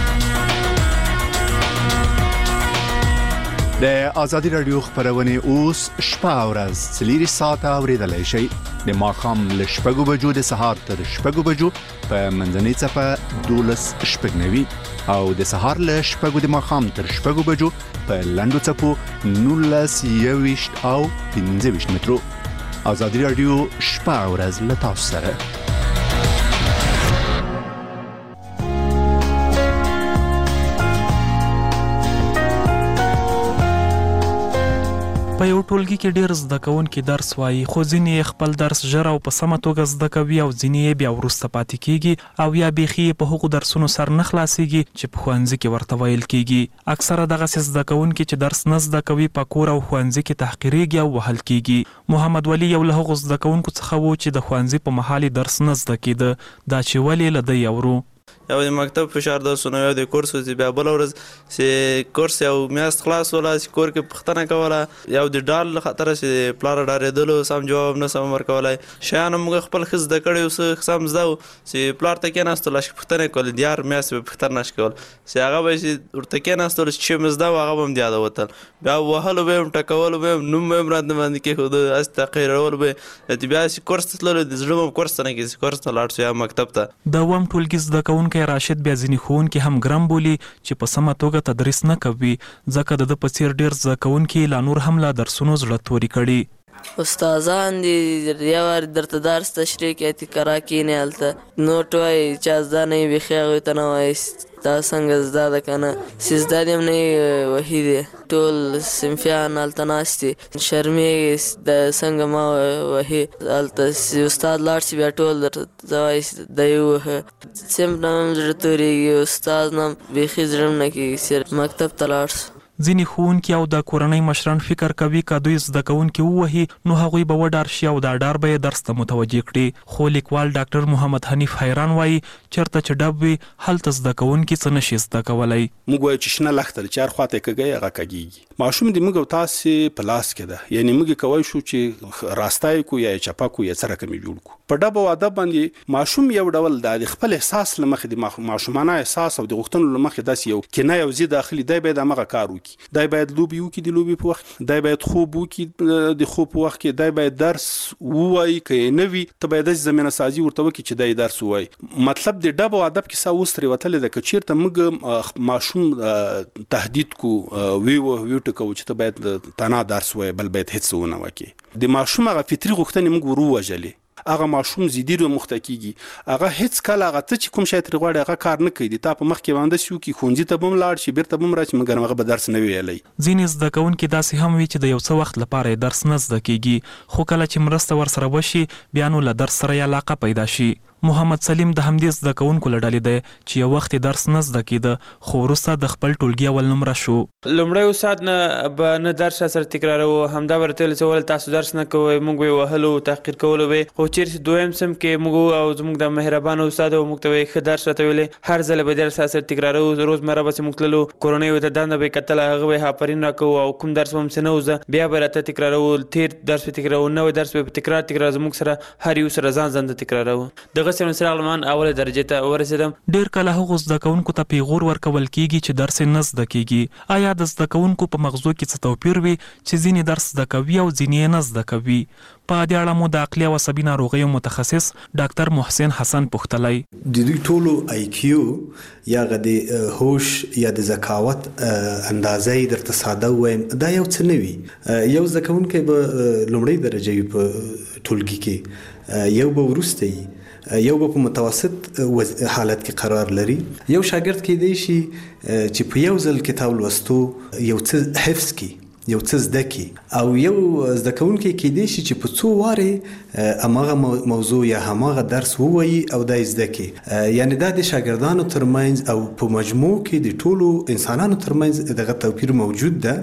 د آزادي رادیو خبرونه اوس شپه او ورځ 4 ساعته اوریدلای شئ. د ماښام له 6 بجو د سهار تر 6 بجو په منځنۍ څپه 12:09 او د سهار له 6 د ماښام تر 6 بجو په لنډو څپو 19:20 او 15 مترو. آزادي رادیو شپه او ورځ له تاسو سره. په یو ټولګي کې ډېر زده کوونکي درس وایي، خو ځینې خپل درس ژر او په سمه توګه زده کوي او ځینې بیا وروسته پاتې کیږي او یا بیخي په هغو درسونو سر نه خلاصیږي چې په ښوونځي کې ورته ویل کیږي. اکثره دغسې زده کوونکي چې درس نه زده کوي په کور او ښوونځي کې تحقیریږي او وهل کیږي. محمد ولی یو له هغو زده کوونکو څخه و چې د ښوونځي په مهال درس نه زده کېده. دا چې ولې له ده اورو. یو د مکتب فشار درسونه، یو د کورس چې بیا بله ورځ چې کورس یو میاشت خلاص وله چې کور کې پوښتنه کوله، یو د ډار له خطره چې پلار ډارېدلو سم جواب نه سم ورکولی. شیان موږ خپل ښه زده کړی او څه سم زده و چې پلار ته کېناستلو چې پوښتنه کولې د یار میاشتې به پوښتنه نشي کولی چې هغه به چې ورته کېناستلو چې مې زده و هغه به هم د یاده وتل. بیا وهلو به یې هم ټکولو به یې هم نوم به یې هم راته باندې کېښوده، هسې تحقیرولو به یې. بیا چې کورس ته تللو د زړه به هم کورس ته نه کېږي، کورس ته لاړ شو یا مکتب ته. د اووم ټولګي زده کوونکی راشد بیا ځینې ښوونکي هم ګرم بولي چې په سمه توګه تدریس نه کوي، ځکه د ده په څېر ډېر زده کوونکي لا نور هم له درسونو زړه توري کړي. استادان دي یو وار درته درس تشریح کوي تکرار کښېنې هلته نوټ وایي چا زده نه وي بیخي هغوی ته نه وایي دا څنګه زده ده که نه چې زده دې هم نه وي وهي دی. ټول صنفیان هلته ناست دي شرمېږي د څنګه ما وهي. هلته استاد لاړ شي بیا ټول درته وایي دی ووهه. صنف نه هم زړه تورېږي، استاد نه هم بیخي زړه نه کېږي چې مکتب ته لاړ شو. ځینې ښوونکي او د کورنۍ مشران فکر کوي که دوی زده کوونکي ووهي نو هغوی به وډار شي او دا ډار به یې درس ته متوجه کړي. خو لیکوال ډاکټر محمد حنیف حیران وایي چېرته چې ډب وي هلته زده کوونکي څه نشي زده کولی. موږ وایو چې شنه لښته د چې هر خوا ته یې کږی هغه کږېږي. ماشوم د موږ او تاسې په لاس کې ده، یعنې موږ یې کولی شو چې راسته یې کړو یا یې چپه کړو یا څه رقم یې جوړ کړو. په ډب او ادب باندې ماشوم یو ډول د خپل احساس له مخې د ماشومانه احساس او د غوښتنو له مخې داسې یو کنه یو ځي داخلي دی باید همغه کار وکړي. دی باید لوبې وکړي د لوبې په وخت، دی باید خوب وکړي د خوب په وخت کې، دی باید درس ووایي که یې نه وي ته باید داسې زمینه سازي ورته وکړي چې دی درس ووایي. مطلب د ډب او ادب کیسه اوس ترې وتلې ده. که چېرته موږ ماشوم تهدید کو ویو ټکو چې ته باید تنها درس ووایي بل باید هېڅ ونه وکړي، د ماشوم هغه فطري غوښتنې موږ ور ووژلې. هغه ماشوم زیدي مخته کیږي، هغه هیڅ کله هغه ته چې کوم شی ترې غواړي هغه کار نه کوي. تا په مخ کې باندې شو کې ښوونځي ته به هم لاړ شي بیرته به هم راشي مګر هغه به درس نه ویلی. ځینې زده کوونکي داسې هم وي چې د یو څه وخت لپاره یې درس نه زده کیږي، خو کله چې مرسته ورسره وشي بیا نو له درس سره یې علاقه پیدا شي. محمد سلیم د همدې زده کوونکو له ډلې دی چې یو وخت درس نه زده کېده خو وروسته د خپل ټولګي اول نمره شو. لومړی استاد نه درس سره تکرارو، همدا ورته ویل چې ولې تاسو درس نه کوئ، موږ به وهلو تحقیر کولو به، خو چېرته دویم سم کې موږ او زموږ د مهربانه استاد موږ ته وایي ښه درس راته ویلې، هر ځل به درس سره تکرارو، روزمره به موږ تللو، کورنۍ ورته دنده به یې کتله، هغه به یې آفرین راکوو او کوم درس به هم څه نه وزده بیا به راته تکرارو، تېر درس به تکرارو، نوی درس به تکرار زموږ سره هر یو سره ځان ځان تکرارو. دغسې مې څراغ لمن اوله درجې ته ورسېدم. ډېر کله هغو زده کوونکو ته پیغور ورکول کېږي چې درس یې نه زده کېږي. آیا د زده کوونکو په مغزو کې څه توپیر وي چې ځینې درس زده کوي او ځینې یې نه زده کوي؟ په دې اړه مو د عقلي او عصبي ناروغیو متخصص ډاکټر محسن حسن پوښتلی. د دوی ټولو IQ یا د هوش یا د ذکاوت اندازه یې درته ساده ووایم دا یو څه نه وي. یو زده کوونکی به لومړۍ درجه وي په ټولګي کې، یو به وروسته وي، یو به په متوسط حالت کې قرار لري. یو شاګرد کېدی شي چې په یو ځل کتاب لوستو یو څه حفظ کړي، یو څه زده کړي، او یو زده کوونکی کېدی شي چې په څو وارې هماغه موضوع یا هماغه درس ووایي او دا یې زده کړي. یعنې دا د شاګردانو ترمنځ او په مجموع کې د ټولو انسانانو ترمنځ دغه توپیر موجود ده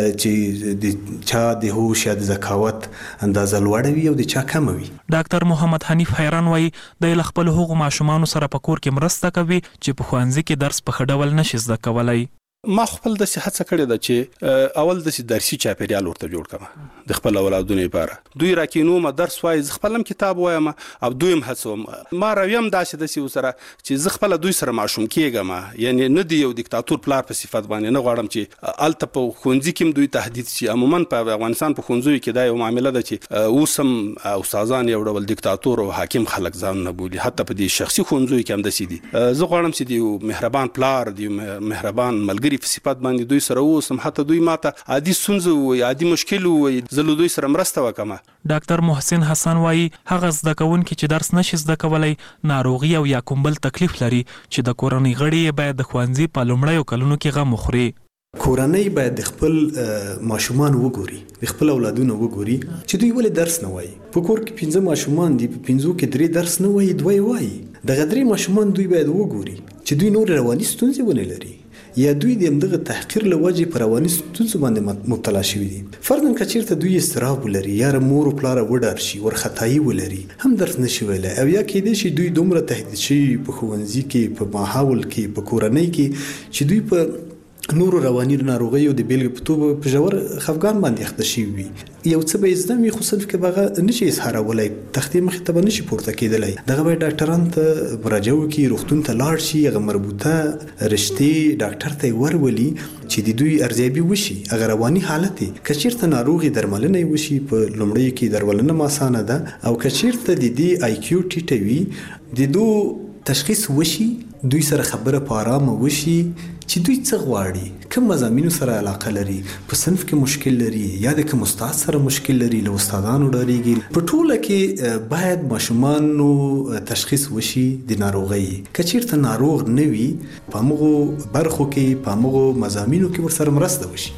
چې د چا د هوش یا د ذکاوت اندازه لوړه وي او د چا کمه وي. ډاکټر محمد حنیف حیران وایي دی له خپلو هغو ماشومانو سره په کور کې مرسته کوي چې په ښوونځي کې درس په ښه ډول نشي زده کولی. ما خپل داسې هڅه کړې ده چې اول داسې درسي چاپېریال ورته جوړ کړم د خپل اولادونو لپاره. دوی راکینوم درس وایي، زه خپل هم کتاب وایم او دوی هم هڅوم. ما رویم داسې ورسره چې زه خپله دوی سره ماشوم کېږم، یعنې نه د یو دیکتاتور پلار په صفت باندې نه غواړم چې هلته په ښوونځي کې هم دوی تهدید شي. عموما په افغانستان په ښوونځیو کې دا یو معامله ده چې اوس هم استادان یو ډول دیکتاتور او حاکم خلک ځانونه بولي، حتی په دې شخصي ښوونځیو کې هم داسې دي. زه غواړم چې د یو مهربان پلار، د یو مهربان ملګري په صفت باندې دوی سره اوسم، حتی دوی ماته عادي ستونزه ووایي، عادي مشکل ووایي، زه له دوی سره مرسته وکړم. ډاکټر محسن حسن وایي هغه زده کوونکي چې درس نشي زده کولی ناروغي او یا کوم بل تکلیف لري چې د کورنۍ غړي یې باید د ښوونځي په لومړیو کلونو کې غم وخوري. کورنۍ باید د خپل ماشومان وګوري، د خپل اولادونو وګوري چې دوی ولې درس نه وایي. په کور کې 5 ماشومان دي، په 5 کې 3 درس نه وایي، 2 وایي. دغه 3 ماشومان دوی باید وګوري چې دوی نور رواني ستونزې ونه لري یا دوی د همدغه تحقیر له وجې په رواني ستونزو باندې مبتلا شوي دي. فرضاً که چېرته دوی اضطراب ولري یا مور او پلاره وډار شي، وارخطایي ولري، هم درس نشي ویلی، او یا کېدای شي دوی دومره تهدید شوي په ښوونځي کې، په ماحول کې، په کورنۍ کې چې دوی په نورو رواني ناروغیو د بیلګې په توګه په ژور خفګان باندې اخته شوي وي. یو څه به یې زده وي خو صرف کې به هغه نشي اظهارولی، تختې مخې ته به نشي پورته کېدلی. دغه باید ډاکټرانو ته مراجعه وکړي، روغتون ته لاړ شي، هغه مربوطه رشتې ډاکټر ته یې ورولي چې د دوی ارزیابي وشي، هغه رواني حالت یې. که چېرته ناروغي درملنه یې وشي، په لومړیو کې درملنه اسانه ده، او که چېرته د دې IQ ټیټه وي، د دو تشخیص وشي، دوی سره خبره په آرامه وشي چې دوی څه غواړي، کوم مضامینو سره علاقه لري، په صنف کې مشکل لري یا د کوم استاد سره مشکل لري، له استادانو ډارېږي. په ټوله کې باید ماشومانو تشخیص وشي د ناروغۍ. که چېرته ناروغ نه وي، په همغو برخو کې، په همغو مضامینو کې ورسره مرسته وشي.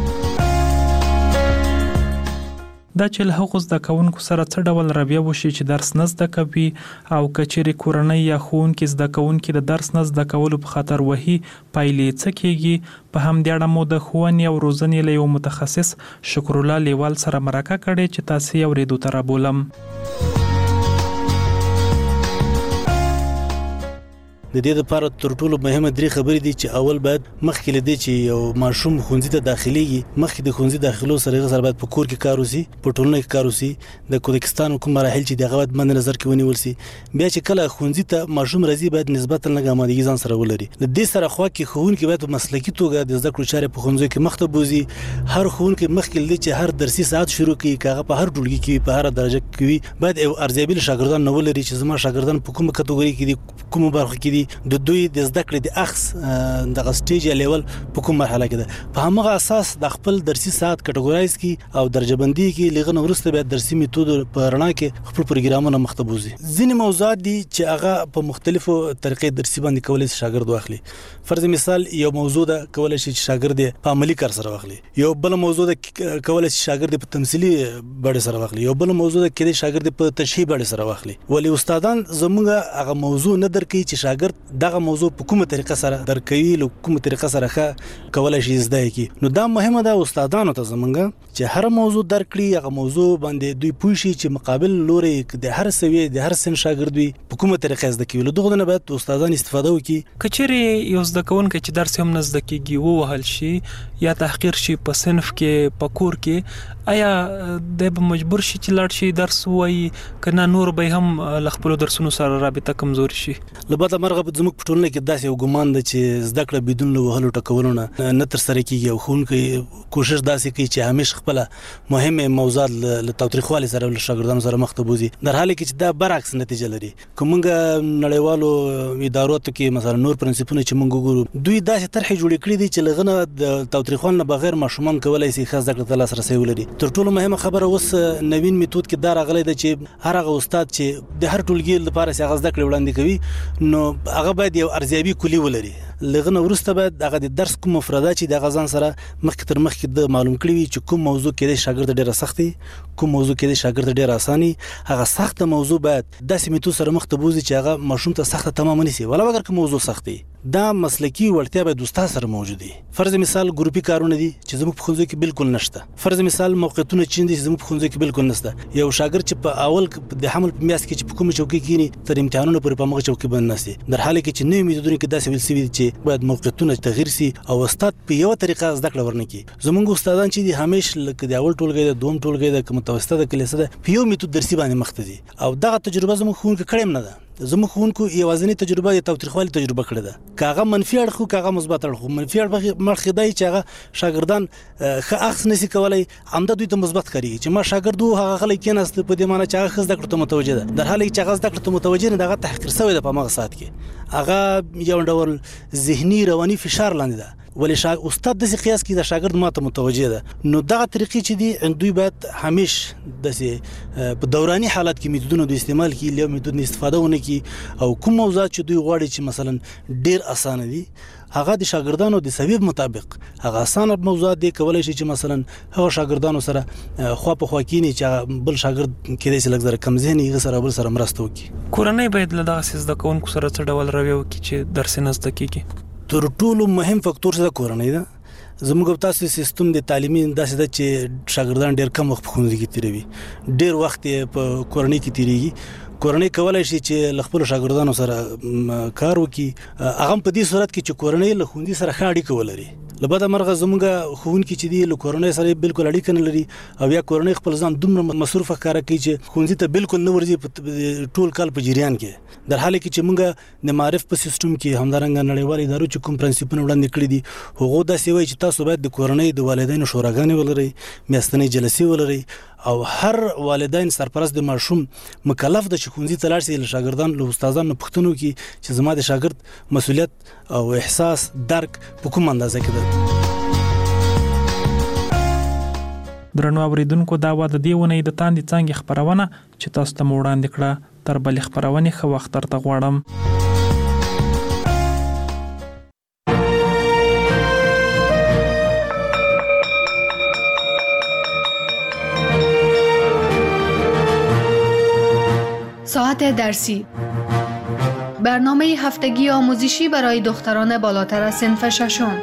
دا چې له هغو زده کوونکو سره څه ډول رویه وشي چې درس نه زده کوي، او که چیرې کورنۍ یا ښوونکي زده کوونکي د درس نه زده کولو په خاطر وهي، پایلې څه کېږي؟ په همدې اړه مو د ښوونې او روزنې له یو متخصص شکرالله لیوال سره مرکه کړې چې تاسې یې اورېدو ته رابولم. د دې لپاره تر ټولو مهمه 3 خبرې دي چې اول باید مخکې له دې چې یو ماشوم ښوونځي ته داخليږي، مخکې د ښوونځي داخلو سره هغه سره باید په کور کې کار وشي، په ټولنه کې کار وشي، د کوزاکستان کوم مراحل چې دغه باید مد نظر کې ونیول شي. بیا چې کله ښوونځي ته ماشوم راځي باید نسبتا لږ آمادګي ځان سره ولري. د دې سره خو کې ښوونکي باید په مسلکي توګه د زده کړو چارې په ښوونځي کې مخته بوزي. هر ښوونکي مخکې له دې چې هر درسي ساعت شروع کړي، کاغه په هر ټولګي کې په هر درجه کې باید ارزیابي شاګردان نه ولري چې زما شاګردان په کومه کټګوري کې دي، کومه برخه کې دي، کې د دوی د زده کړې د اخص د سټیج یا لیول په کوم مرحله کې ده. په همغه اساس د خپل درسي ساعت کټګورایز کی او درجه بندي کې لغه نورسته به درسي میتود په رڼا کې خپل پروګرامونه مختبوزي. ځینې موضوعات دي چې هغه په مختلفو طریقې درسي باندې کولای شي شاګرد واخلي. فرض مثال یو موضوع ده کولای شي شاګرد په عملی کار سره واخلي، یو بل موضوع ده کولای شي شاګرد په تمثيلي بڼه سره واخلي، یو بل موضوع ده کله شاګرد په تشریح بڼه سره واخلي. ولی استادان زموږه هغه موضوع نه درکې چې شاګرد دغه موضوع په کومه طریقه سره درکوي، له کومه طریقه سره کولای شي زده کی. نو دا مهمه ده استادانو ته زمونږه چې هر موضوع درکړي، هغه موضوع باندې دوی پوښي چې مقابل لوري د هر سوي د هر سن شاګرد وي په کومه طریقه زده کوي. له دغه نه باید استادان استفاده وکړي. کچېرې یو زده کوونکی چې درس هم نه زده کیږي ووهل شي یا تحقیر شي په صنف کې په کور کې، آیا د به مجبور شي چې لاړ شي درس وایي کنه نور به هم خپل درسونو سره رابطه کمزوري شي؟ لبته مرغه زموږ په ټولنه کې داسې یو ګمان ده چې زده کړه بدون له وهلو ټکولو نه تر سره کیږي او ښوونکی کوشش داسې کوي چې همیشه خپل مهمه موضوعات له تاوتریخوالي سره له شاګردانو سره مخ ته بوزي، در حاله کې چې دا برعکس نتیجه لري. کومه نړیوالو ادارو کې مثلا نور پرنسپونه چې موږ ګورو دوی داسې طرحې جوړې کړې دي چې لغنه د تاوتریخوالي نه بغیر ماشومان کولای شي خاص زده کړه ته لاسرسي ولري. تر ټولو مهمه خبره اوس نوین میتود کې دا راغلی ده چې هر هغه استاد چې د هر ټولګي لپاره څنګه زده کړه وړاندې کوي نو هغه باید یو ارزیابي کلی ولري. لغنه ورسته باید هغه د درس کوم مفردات چې د غزان سره مخکې تر مخکې د معلوم کړی وي چې کوم موضوع کې د شاګرد ډیره سختي، کوم موضوع کې د شاګرد ډیره اساني. هغه سخت موضوع باید داسې میتود سره مخ ته بوزي چې هغه ماشوم ته سخت تمام نشي، ولا اگر کوم موضوع سختي دا مسلکی وړتیا باید استاد سره موجود وي. فرض مثال ګروپي کارونه دي چې زموږ په ښوونځي کې بالکل نشته. فرض مثال موقعیتونه چې دي زموږ په ښوونځي کې بالکل نشته. یو شاګرد چې په اول د حمل په میاشت کې چې په کومه چوکۍ کېني تر امتحانونو پورې په هغه چوکۍ باندې نشي، در حاله کې چې نوې میتودونه کې داسې ویل شوي چې باید موقعیتونه تغیر شي او استاد په یو طریقه زده کړه ورنکړي. زموږ استادان چې دي همیشه لکه د اول ټولګي د دوم ټولګي د متوسطه د کلیسه ده په یو میتود درسي باندې مخ ته دي او دغه تجربه زموږ ښوونکي کړم نه ده. زموږ ښوونکو یوازینی تجربه د تاوتریخوالي تجربه کړې ده، کاغه منفي اړخ او کاغه مثبت اړخ. منفي اړخ مرخدای چې هغه شاګردان ښه اخص نشي کولای، عمده دوی ته مثبت کړي چې ما شاګردو هغه خلک کېناست په دې معنی چې هغه زده کړه ته متوجه ده، در حاله چې هغه زده کړه ته متوجه نه دغه تحقیر شوی ده په هغه ساعت کې هغه یو ډول ذهني رواني فشار لاندې ده. ولی استاد د قیاس کې د شاګرد ماته متوجه ده. نو دغه طریقې چې دي دوی باید همیشه د په دوراني حالت کې میتودونو د استعمال کې له میتود نه استفاده ونه کی او کوم موضوعات چې دوی غواړي چې مثلا ډیر اسانه دي هغه د شاګردانو د سبب مطابق هغه اسانه موضوعات دي کولای شي چې مثلا هغه شاګردانو سره خوا په خوا کینی چې بل شاګرد کېدای شي لږ کم ذهني غسر بل سره مرسته وکړي. کورنۍ باید له دغه زده کوونکو سره څه ډول رویه وکړي چې درس نه زده کیږي؟ تر ټولو مهم فاکتور څه کورنۍ ده. زموږ تاسو سیستم د تعلیمي داسې ده چې شاګردان ډیر کم وخت په ښوونځي کې تیروي، ډیر وخت په کورنۍ کې تیریږي. کورنۍ کولای شي چې خپل شاګردانو سره کار وکړي، هغه په دې صورت کې چې کورنۍ له ښوونځي سره ښه اړیکه ولري. لبدا مرغه زموږ ښوونکي چې دی له کورنۍ سره بالکل اړیکه نه لري او یا کورنۍ خپل ځان دومره مصروف ښکارا کوي چې ښوونځي ته بالکل نه ورځي په ټول کال په جریان کې، در حاله کې چې موږ د معرف په سیستم کې همدارنګه نړیوال ادارو چې کوم پرنسپونه وړاندې کړی دي هغه داسې وایي چې تاسو باید د کورنۍ د والدینو شوراګانې ولرئ، میاشتنۍ جلسې ولرئ او هر والدین سرپرست د ماشوم مکلف د ښوونځي ته لاړ شي له شاګردان له استادانو پوښتنه وکړي چې زما د شاګرد مسؤلیت او احساس درک په کوم اندازه کې ده. درنو اوریدونکو دا و د دې ونې د تاندې څنګه خبرونه چې تاسو ته وړاندې کړه. تر بل خبرونه خو وخت ترته غواړم. ساعت درسی، برنامه هفتگی آموزشی برای دختران بالاتر از صنف ششم.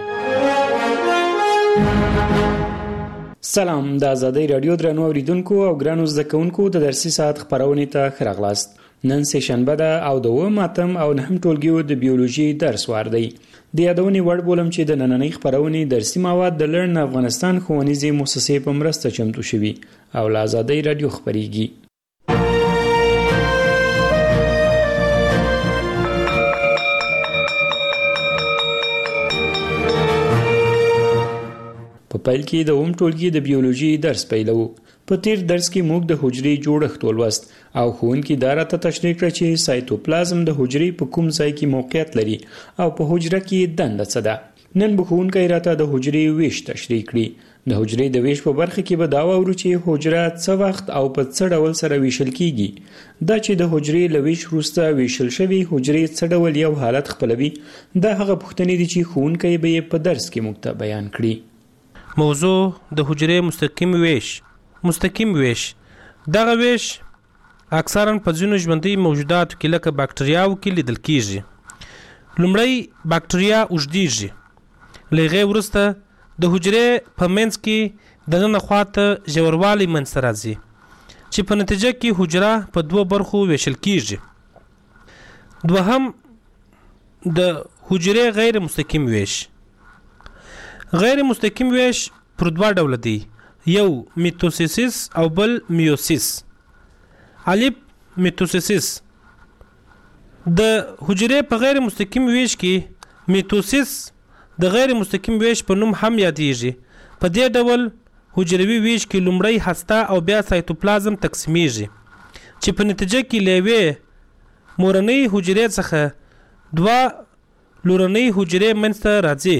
سلام، د آزادۍ رادیو درنو اوریدونکو او ګرانو زده کوونکو د درسي ساعت خبرونه ته ښه راغلاست. نن سه شنبه ده او د 9 ماتم او 9 ټولګیو د بیولوژي درس وار دی. د یادونې وړ بولم چې د نننۍ خبرونه درسي مواد د لرن افغانستان ښوونیزې مؤسسې په مرسته چمتو شوي او له آزادۍ رادیو خبريږي. په پیل کې د اوم ټولګي د بیولوژي درس پیلو. په تیر درس کې موږ د حجرې جوړښت ولوست او ښوونکي دا راته تشریح کړه چې سایتوپلازم د حجرې په کوم ځای کې موقعیت لري او په حجره کې دنده څه ده. نن به ښوونکی راته د حجرې ویش تشریح کړي. د حجرې د ویش په برخه کې به دا واورو چې حجره څه وخت او په څه ډول سره ویشل کیږي. دا چې د حجرې له ویش وروسته ویشل شوي حجرې څه ډول یو حالت خپلوي، دا هغه پوښتنې دي چې ښوونکی به یې په درس کې موږ ته بیان کړي. موضوع د حجرې مستقیم ویش. مستقیم ویش دغه ویش اکثرا په ځینو ژوندۍ موجوداتو کې لکه باکتریاو کې لیدل کیږي. لومړی باکتریا اوږدیږي، له هغې وروسته د حجرې په منځ کې دننه خواته ژوروالی منځته راځي چې په نتیجه کې حجره په دوه برخو ویشل کیږي. دوهم د حجرې غیر مستقیم ویش. غیر مستقیم ویش پر دوه ډوله دی، یو میتوسیس او بل میوسیس. الف میتوسیس. د حجرې په غیر مستقیم ویش کې میتوسیس د غیر مستقیم ویش په نوم هم یادیږي. په دې ډول حجروي ویش کې لومړی هسته او بیا سایتوپلازم تقسیمیږي چې په نتیجه کې له یوې مورنۍ حجرې څخه دوه لورنۍ حجرې منځته راځي.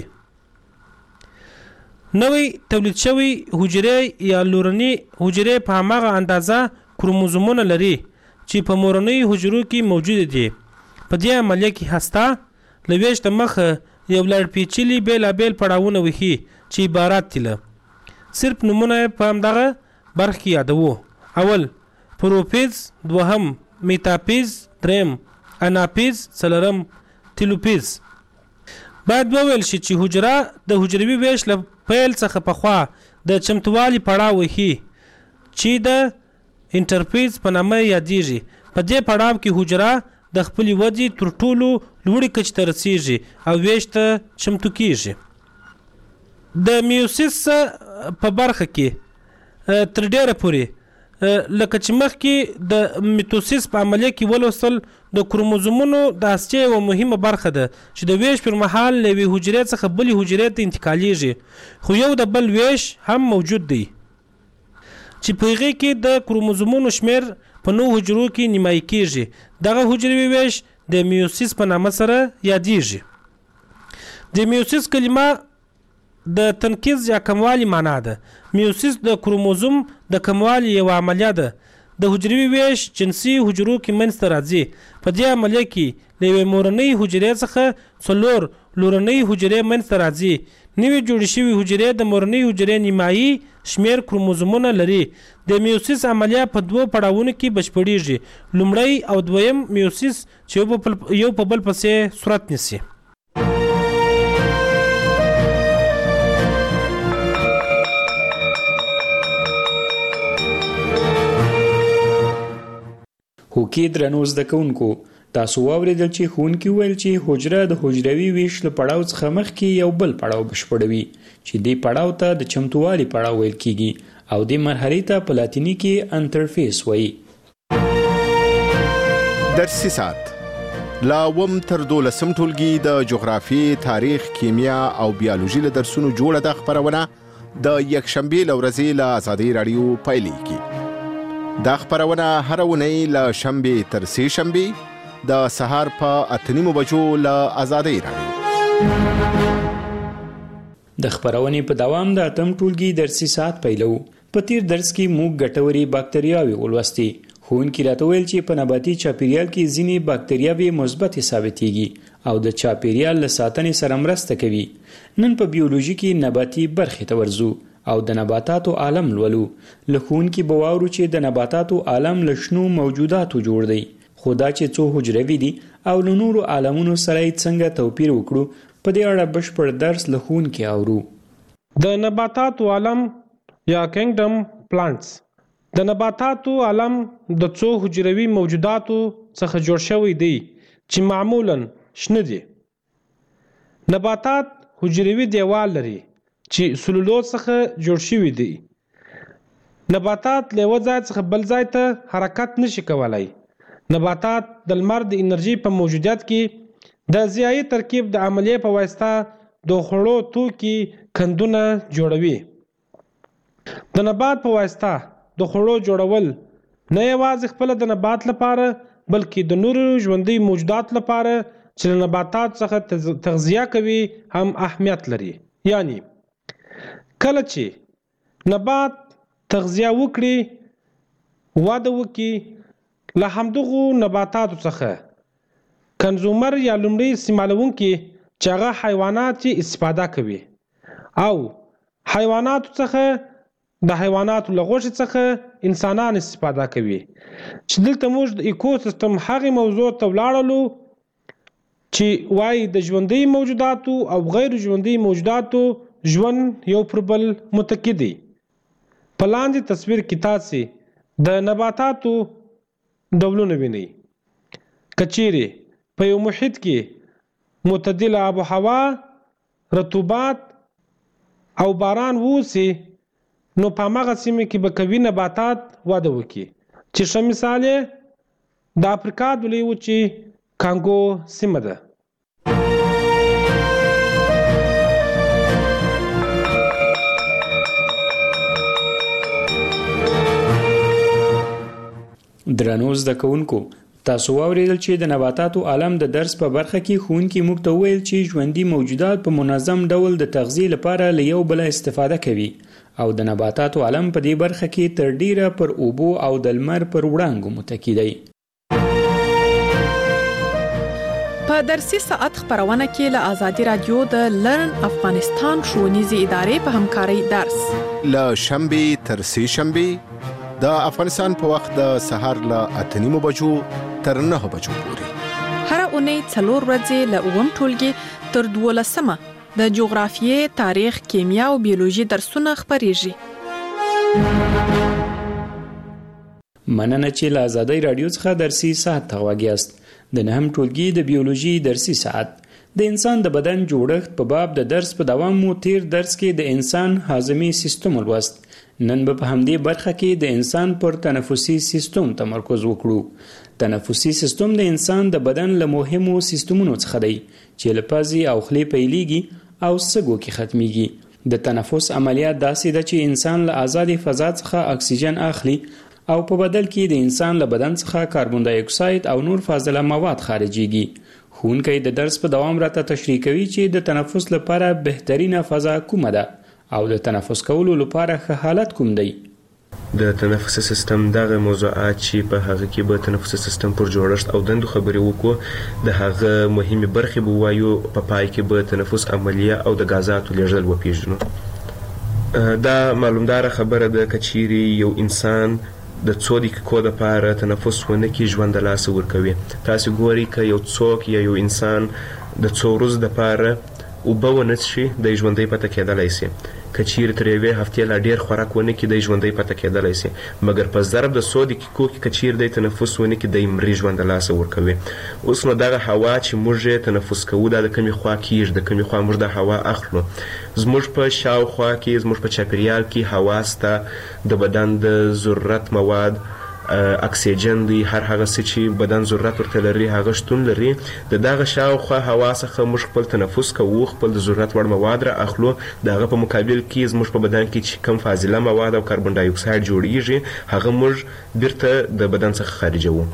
نوې تولید شوی حجرې یا لورنۍ حجرې په هماغه اندازه کروموزومونه لري چې په مورنۍ حجرو کې موجود دي. په دې عملیه کې هسته له ویش د مخه یو لړ پیچلي بیلابیل پړاوونه وهي چې عبارت دي له صرف نمونه په همدغه برخه کې یادوو. اول پروفیز، دوهم میتاپیز، دریم اناپیز، څلورم تیلوپیز. باید وویل شي چې حجره د حجروي ویش له پیل څخه پخوا د چمتووالي پړاو وهي چې د انټرفیز په نامه یادیږي. په دې پړاو کې حجره د خپلې ودې تر ټولو لوړې کچې ته رسیږي او ویش ته چمتو کیږي. د میوسیس په برخه کې تر ډیره پورې لکه چې مخکې د میتوسیس په عملیه کې ولوستل د کروموزومونو د هستې یوه مهمه برخه ده چې د ویش پر مهال له یوې حجرې څخه بلې حجرې ته انتقالیږي، خو یو د بل ویش هم موجود دی چې په هغې کې د کروموزومونو شمیر په 9 حجرو کې نیمایي کیږي. دغه حجروي ویش د میوسیس په نامه سره یادیږي. د میوسیس کلمه د تنقیز یا کموالی معنا ده. میوسیس د کروموزوم د کموالی یو عملیه ده. د حجروي ویش جنسي حجرو کې منځته راځي. په دې عملیه کې له یوې مورنۍ حجرې څخه 4 لورنۍ حجرې منځته راځي. نوې جوړې شوې حجرې د مورنۍ حجرې نیمایي شمیر کروموزومونه لري. د میوسیس عملیه په دوه پړاوونو کې بشپړیږي، لومړی او دویم میوسیس چې یو په بل پسې صورت نیسي. هوکې درنو زده کوونکو، تاسو واورېدل چې ښوونکي وویل چې حجره د حجروي ویش له پړاو څخه مخکې یو بل پړاو بشپړوي چې دې پړاو ته د چمتووالي پړاو ویل کیږي او دې مرحلې ته په لاتیني کې انټرفیس وایي. درسي ساعت لا وم تر 12 ټولګي د جغرافي، تاریخ، کیمیا او بیولوژي له درسونو جوړه د خبرونه د یکشنبه لورځي له آزادي رادیو پایلیږي. دا خبرونه هر اونۍ له شنبه تر سه شنبه د سهار په 8:30 بجو له آزادي رادیو. د خبرونې په دوام د اتم ټولګي درسي ساعت پیلو. په تیر درس کې موږ ګټوري باکتریاوې ولوستي. ښوونکي راته ویل چې په نباتي چاپیریال کې ځینې باکتریاوې مثبتې ثابتېږي او د چاپیریال له ساتنې سره مرسته کوي. نن په بیولوژي کې نباتي برخې ته ورځو او د نباتاتو عالم لولو. له ښوونکي به واورو چې د نباتاتو عالم له شنو موجوداتو جوړ دی، خو دا چې څو حجروي دي او له نورو عالمونو سره یې څنګه توپیر وکړو، په دې اړه بشپړ درس له ښوونکي اورو. د نباتاتو عالم یا کینګډم پلانټس. د نباتاتو عالم د څو حجروي موجوداتو څخه جوړ شوی دی چې معمولاً شنه دي. نباتات حجروي دیوال لري چې سلولوز څخه جوړ شوی دی. نباتات له یو ځای څخه بل ځای ته حرکت نشي کولای. نباتات د لمر د انرژي په موجودیت کې د ضیایي ترکیب د عملیې په واسطه د خوړو توکي کندونه جوړوي. د نبات په واسطه د خوړو جوړول نه یوازې خپل د نبات لپاره بلکې د نورو ژوندي موجودات لپاره چې له نباتات څخه تغذیه کوي هم اهمیت لري. یعنی کله چې نبات تغذیه وکړي وده وکړي له همدغو نباتاتو څخه کنزومر یا لومړی استعمالونکي چې هغه حیوانات چې استفاده کوي او حیواناتو څخه د حیواناتو له غوښې څخه انسانان استفاده کوي چې دلته موږ د ایکوسیستم هغې موضوع ته ولاړلو چې وایي د ژوندي موجوداتو او غیر ژوندي موجوداتو ژوند یو پر بل متکی دی. په لاندې تصویر کې تاسې د نباتاتو ډولونه وینئ. که چیرې په یو محیط کې معتدله آب و هوا، رطوبت او باران واوسي نو په هماغه سیمه کې به قوي نباتات وده وکړي چې ښه مثال یې د افریقا د لویې وچې کانګو سیمه ده. درنو زده کوونکو، تاسو واورېدل چې د نباتاتو عالم د درس په برخه کې ښوونکي موږ ته وویل چې ژوندي موجودات په منظم ډول د تغذیې لپاره له یو بله استفاده کوي او د نباتاتو عالم په دې برخه کې تر ډیره پر اوبو او د لمر پر وړانګو متکی دی. په درسي ساعت خبرونه کې له آزادي رادیو د لرن افغانستان ښوونیزې ادارې په همکارۍ درس له شنبې تر سې شنبې د افغانستان په وخت د سهار له 8:30 بجو تر 9 بجو پورې هر اونۍ 4 ورځې له 9 ټولګي تر 12 د جغرافیې، تاریخ، کیمیا او بیولوژي درسونه خبريږي. مننه چې له آزادۍ رادیو څخه درسي ساعت ته غواګیاست. د 9 ټولګي د بیولوژي درسي ساعت د انسان د بدن جوړښت په باب د درس په دوام مو تیر درس کې د انسان هاضمي سیستم ولوست. نن به په همدې برخه کې د انسان پر تنفسي سیستم تمرکز وکړو. تنفسي سیستم د انسان د بدن له مهمو سیستمونو څخه دی چې له پزې او خولې پیلېږي او سږو کې ختميږي. د تنفس عملیات داسې ده چې انسان له آزادې فضا څخه اکسیجن اخلي او په بدل کې د انسان له بدن څخه کاربن دای اکساید او نور فاضله مواد خارجيږي. ښوونکی د درس په دوام راته تشریح کوي چې د تنفس لپاره بهترینه فضا کومه ده او د تنفس کولو لپاره ښه حالت کوم دی. د تنفسي سیستم دغه موضوعات چې په هغه کې به تنفسي سیستم پر جوړښت او دندو خبرې وکړو د هغه مهمه برخې به وایو، په پای کې به تنفس عملیه او د غازاتو لیږدول وپیژنو. دا معلومدار خبره ده کچيري یو انسان د 2 دقیقو لپاره تنفس ونه کې ژوند د لاس ورکوي. تاسو ګورئ ک یو څوک یا یو انسان د 2 ورځې لپاره وبونه شي د ژوندۍ پته کېدلای شي. کچیر تر یوې هفتې لا ډیر خوراک ونه کې د ژوندۍ پته کېدلای شي، مګر په ضرب د 100 دقیقو کې کچیر د تنفس ونه کې د مری ژوند لاس ورکوي. اوس نو دغه هوا چې موږ تنفس کوو د کمی خوا کېږي، د کمی خوا موږ د هوا اخلو. زموږ په شاوخوا کې، زموږ په چاپیریال کې هوا سته د بدن د ضرورت مواد، اکسیجن دی، هر هغه څه چې بدن ضرورت ورته لري هغه شتون لري. د دغه شاوخوا هوا څخه موږ خپل تنفس کوو، خپل د ضرورت وړ مواد را اخلو. دغه په مقابل کې زموږ په بدن کې چې کم فاضله مواد او کاربن دای اکساید جوړیږي هغه موږ بیرته د بدن څخه خارجوو.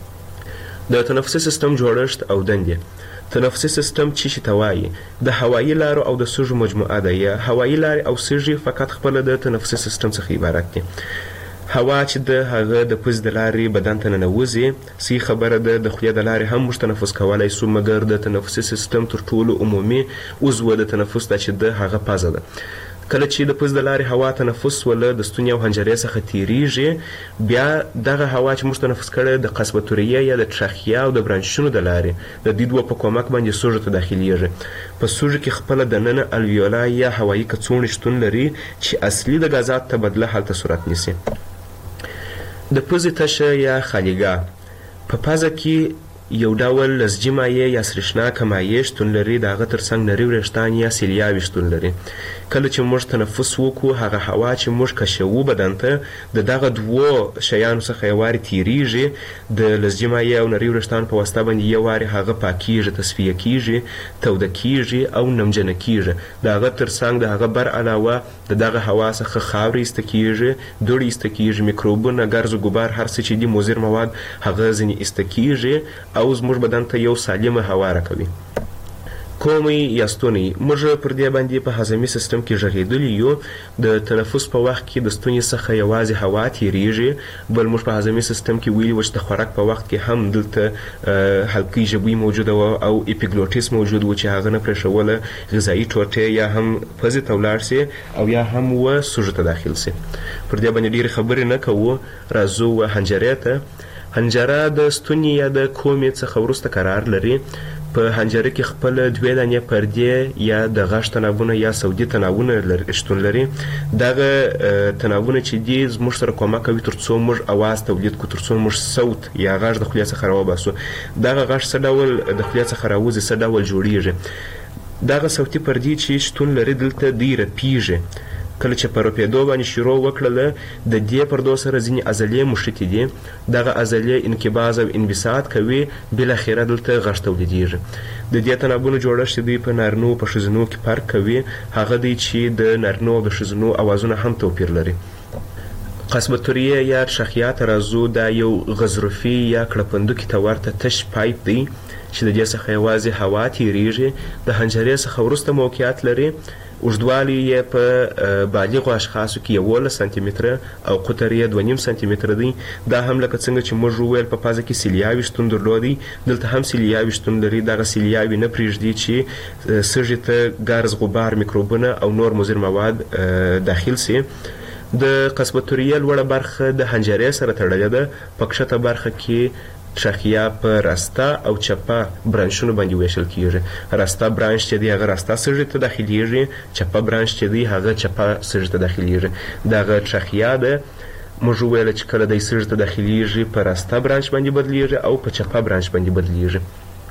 د تنفسي سیستم جوړښت او دندې. تنفسي سیستم چې توایي د هوایي لارو او د سږو مجموعه ده. یا هوایي لارې او سږي فقط خپل د تنفسي سیستم څخه عبارت دي. هوا چې د هغه د پوز د لارې بدن ته ننوځي، سی خبره ده د خولې د لارې هم موږ تنفس کولای سو، مګر د تنفسي سیستم تر ټولو عمومي عضو د تنفس د چې د هغه پزه ده. کله چې د پوز د لارې هوا تنفس ولا د ستوني او حنجرې څخه تیریږي، بیا دغه هوا چې موږ تنفس کړي د قصبتوریه یا د تراخیا او د برانشونو د لارې د دې دوه په کومک باندې سږو ته داخليږي. په سږو کې خپل د نن الویولا یا هوایي کڅوړې شتون لري چې اصلي د غازات تبادله حالت صورت نیسي. د پوزې تشه یا خالیګاه په پزه کې یو ډول لزجي مایع یا سریښناکه مایع شتون لري، د هغه ترڅنګ نري وریښتان یا سیلیاوې شتون لري. کله چې موږ تنفس وکړو هغه هوا چې موږ کشوو بدن ته د دغه دوو شیانو څخه یو وارې تیریږي، د لزجي مایع او نري وریښتانو په واسطه باندې یو وارې هغه پاکیږي، تصفیه کیږي، توده کیږي او نمجنه کیږي. د هغه ترڅنګ د هغه بر علاوه د دغه هوا څخه خاورې ایسته کیږي، دوړې ایسته کیږي، میکروبونه، ګرز و ګبار، هر څه چې دي مضر مواد هغه ځینې ایسته کیږي او زموږ بدن ته یو سالمه هوا راکوي. کومي یا ستونی موږ پر دې باندې په هضمي سیستم کې غږېدلي یو. د تنفس په وخت کې د ستوني څخه یوازې هوا تیریږي، بل موږ په هضمي سیستم کې ویلي و چې د خوراک په وخت کې هم دلته حلقې ژبوي موجوده وه او اپیګلوټیس موجود و چې هغه نه پرېښوله غذایي ټوټې یا هم پزې ته ولاړ سي او یا هم و سږو ته داخل سي. پر دې باندې ډېرې خبرې نه کوو، راځو و حنجرې ته. حنجره د ستوني یا د کومې څخه وروسته قرار لري. په حنجره کې خپل دوې دانې پردې یا د غږ تنابونه یا صوتي تنابونه شتون لري. دغه تنابونه چې دي زموږ سره کومک کوي تر څو موږ اواز تولید کړو، تر څو موږ صوت یا غږ د خولې څخه راوباسو. دغه غږ څه ډول د خولې څخه راوځي، څه ډول جوړیږي. دغه صوتي پردې چې شتون لري دلته دوی رپیږي. کله چې په رپېدو باندې شروع وکړله د دې پردو سره ځینې عضلې مښتې دي. دغه عضلې انقباض او انبساط کوي، بالاخره دلته غږ تولیدیږي. د دې تنابونو جوړښت دوی په نارینو په ښځینو کې فرق کوي. هغه دی چې د نارینو او د ښځینو اوازونه هم توپیر لري. قصبتوریه یا شخیات راځو دا یو غضروفي یا کړپندوکي ته ورته تش پایپ دی چې د دې څخه یوازې هوا تیریږي. د حنجرې څخه وروسته موقعیت لري. اوږدوالی یې په بالغو اشخاصو کې 11 سانتي متره او قطر یې 2.5 سانتي متره دی. دا هم لکه څنګه چې موږ وویل په پازه کې سیلیاوې شتون درلودی، دلته هم سیلیاوې شتون لري. دغه سیلیاوې نه پرېږدي چې سږي ته ګرز، غبار، میکروبونه او نور مضر مواد داخل سي. د قصبتوریه لوړه برخه د حنجرې سره تړلې ده. په کښته برخه کې تراخیا په راسته او چپه برانشونو باندې ویشل کیږي. راسته برانش چې دی هغه راسته سږي ته داخليږي، چپه برانش چې دی هغه چپه سږي ته داخليږي. دغه تراخیا ده موږ ویل چې کله د سږي ته داخليږي په راسته برانش باندې بدلیږي او په چپه برانش باندې بدلیږي.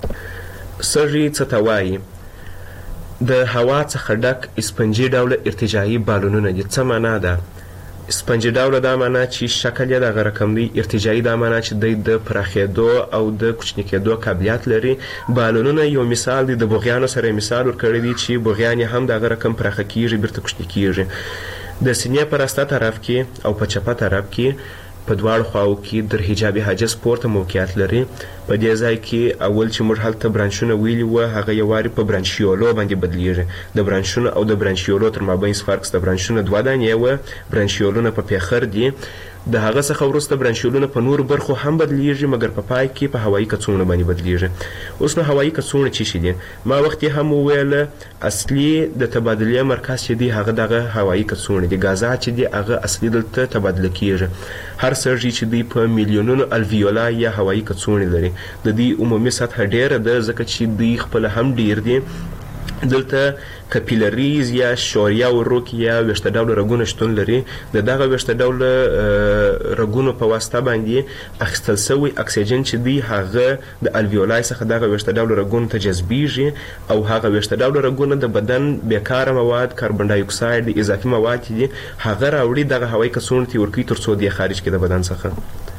سږي څه ته وایي؟ د هوا څخه ډک اسپنجي ډوله ارتجاعي بالونونه دي. څه معنا ده؟ اسپنجي ډوله دا معنا چې شکل یې دغه رقم دی. ارتجاعي دا معنا چې دی د پراخېدو او د کوچني کېدو قابلیت لري. بالونونه یو مثال دی. د بوغیانو سره مثال ورکړی دی چې بوغیان هم دغه رقم پراخه کیږي، بیرته کوچني کیږي. د سینې په راسته طرف کې او په چپه طرف کې په دواړو خواو کې در حجابي حاجز پورته موقعیت لري. په دې ځای کې اول چې موږ هلته برانشونه ویلي وو هغه یو وارې په برانشیولو باندې بدلیږي. د برانشونو او د برانشیولو تر مابین فرق د برانشونو 2 دانې وه، برانشیولونه په پیخر دي. د هغه څخه وروسته برانشیولونه په نورو برخو هم بدلیږي، مګر په پای کې په هوایي کڅوړو باندې بدلیږي. اوس نو هوایي کڅوړې څه شي دي؟ ما وخت هم وویل اصلي د تبادلې مرکز چې دی هغه دغه هوایي کڅوړې دي. غازات چې دی هغه اصلي دلته تبادله کیږي. هر سږي چې دی په میلیونونو الویولا یا هوایي کڅوړې لري. د دې عمومي سطح ډیره ده ځکه چې دوی خپل هم ډیر دي. دلته کپیلریز یا شوریا وروک یا ویښته ډوله رګونه شتون لري. د دغه ویښته ډوله رګونو په واسطه باندې اخیستل سوی اکسیجن چې دی هغه د الویولای څخه دغه ویښته ډوله رګونو ته جذبیږي او هغه ویښته ډوله رګونه د بدن بیکاره مواد، کاربن ډای اکساید، اضافي مواد دي هغه راوړي دغه هوایي کڅوړو ته ورکوي تر څو دی خارج کړي د بدن څخه.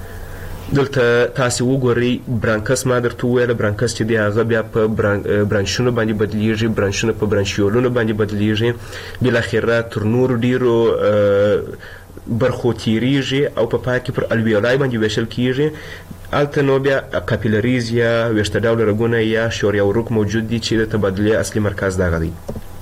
دلته تاسو وګورئ برانکس ما درته وویله. برانکس چې دی هغه بیا په برانشونو باندې بدلیږي، برانشونه په برانشیولونو باندې بدلیږي، بالاخره تر نورو ډیرو برخو تیریږي او په پای کې پر الویولای باندې ویشل کیږي. هلته نو بیا کاپیلریز یا ویښته ډوله رګونه یا شوریا وروک موجود دي چې د تبادلې اصلي مرکز دغه دی.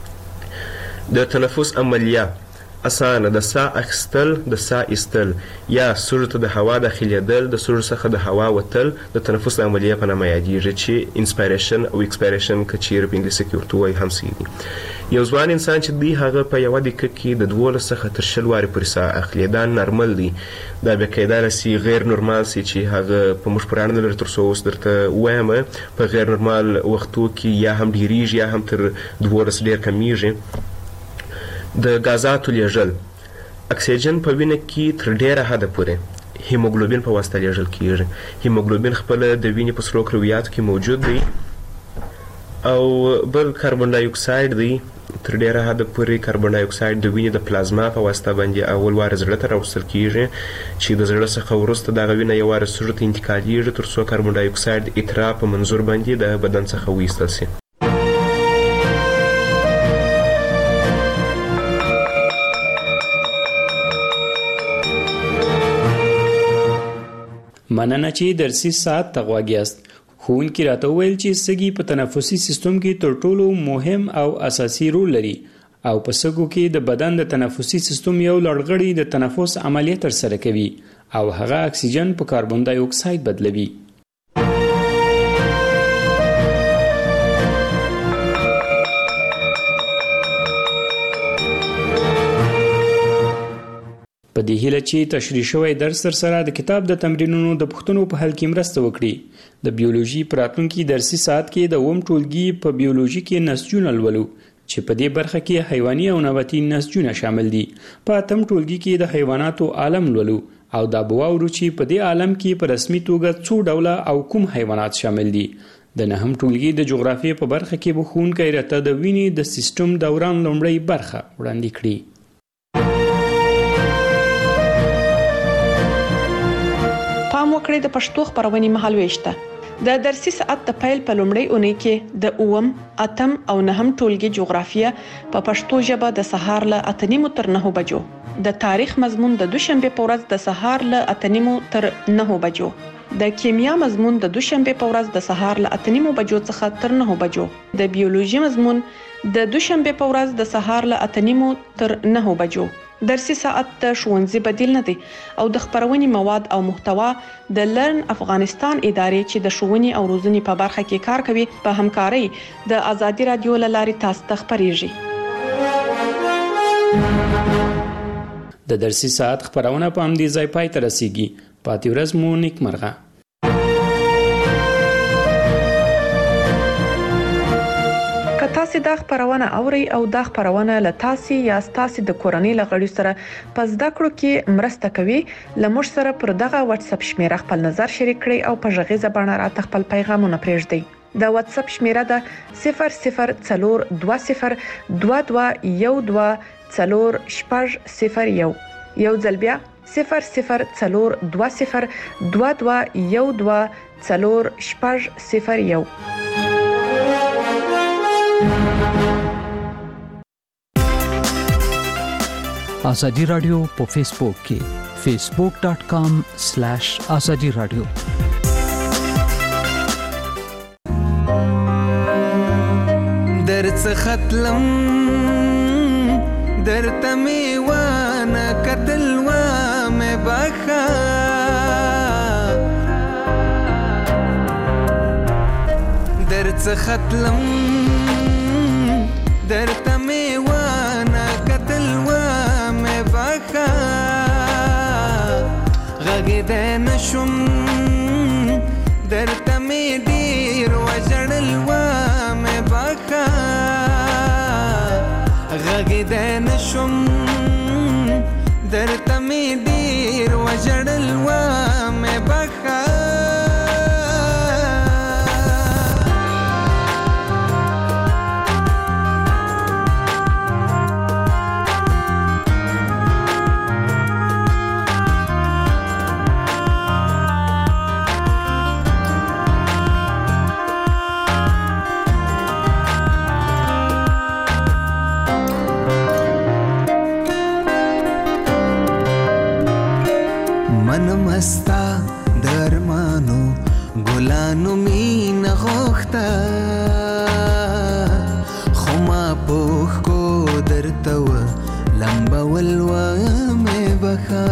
د تنفس عملیه اسانه د ساه اخیستل، د ساه ایستل یا سږو ته د هوا داخلېدل، د سږو څخه د هوا وتل د تنفس عملیه په نامه یادیږي چې انسپایریشن او ایکسپایریشن که چیرې په انګلیسي کې ورته وایي هم صحیح دي. یو ځوان انسان چې دی هغه په یوه دقیقه کې د 12 څخه تر 20 وارې پورې ساه اخلي. دا نارمل دی. دا بیا کیدای سي غیر نورمال سي چې هغه په موږ پورې اړه نه لري تر څو اوس درته ووایم. په غیر نورمال وختو کې یا هم ډیریږي یا هم تر 12 ډېر کمیږي. د غازاتو لیږل. اکسیجن په وینه کې تر ډیره حده پورې هیموګلوبین په واسطه لیږل کیږي. هیموګلوبین خپل د وینې په سرو کرویاتو کې موجود دی او بل کاربن ډای اکساید دی. تر ډیره حده پورې کاربن ډای اکساید د وینې د پلازما په واسطه باندې اول وار زړه ته راوستل کیږي چې د زړه څخه وروسته دغه وینه یو وار سږو ته انتقالیږي تر څو کاربن ډای اکساید د اترا په منظور باندې د بدن څخه وایستل شي. مننه چې درسي ساعت ته غوږ یاست. ښوونکي راته وویل چې سږي په تنفسي سیستم کې تر ټولو مهم او اساسي رول لري او په سږو کې د بدن د تنفسي سیستم یو لړغړی د تنفس عملیه ترسره کوي او هغه اکسیجن په کاربن ډای اکساید بدلوي. په دې هیله چې تشریح شوی درس سره د کتاب د تمرینونو د پوښتنو په حل کې مرسته وکړي. د بیولوژي په راتلونکي درسي ساعت کې د اووم ټولګي په بیولوژي کې نسجونه لولو چې په دې برخه کې حیواني او نباتي نسجونه شامل دي. په اتم ټولګي کې د حیواناتو عالم لولو او دا به واورو چې په دې عالم کې په رسمي توګه څو ډوله او کوم حیوانات شامل دي. د نهم ټولګي د جغرافیې په برخه کې به ښوونکی راته د وینې د سیستم دوران لومړۍ برخه وړاندې کړي. پام وکړئ د پښتو خبرونې مهالويش ته. د درسي ساعت د پیل په لومړۍ اونۍ کې د اوم، اتم او نهم ټولګي جغرافیه په پښتو ژبه د سهار له 8:30 تر 9 بجو، د تاریخ مضمون د دوشنبه په ورځ د سهار له 8:30 تر 9 بجو، د کیمیا مضمون د دوشنبه په ورځ د سهار له 8:30 بجو څخه تر 9 بجو، د بیولوژي مضمون د دوشنبه په ورځ د سهار له 8:30 تر 9 بجو. درسي ساعت د ښوونځي بدیل نه دی او د خبرونې مواد او محتوا د لرن افغانستان ادارې چې د ښوونې او روزنې په برخه کې کار کوي په همکارۍ د آزادي رادیو له لارې تاسو ته خبرېږي. د درسي ساعت خبرونه په همدې ځای پای ته رسیږي. پاتې ورځ مو نیکمرغه. تاسو دا خبرونه اوري او دا خبرونه له تاسو یا تاسو د کورنۍ لغړی سره په زده کړو کې مرسته کوي. لمر سره پر دغه واتس اپ شمیره خپل نظر شریک کړئ او په ژغیزه باندې راته خپل پیغامونه پرېږدئ. د واتس اپ شمیره ده 004212124001. یو ځل بیا 004212124001. آزادی رادیو په فیسبوک کې facebook.com/azadi radio. درڅ ختلم درته میوانه کتل و مې بخا درڅ ختلم درته میوانه کتل و مې بخا غږ نشم درته می ډیر وژړل و مې بخا غږ نشم درته می ډیر وژړل و مې بخا مستا درمانو ګلانو مين غوخته خما پوخ کو درتو لمبا ولوا مې بخا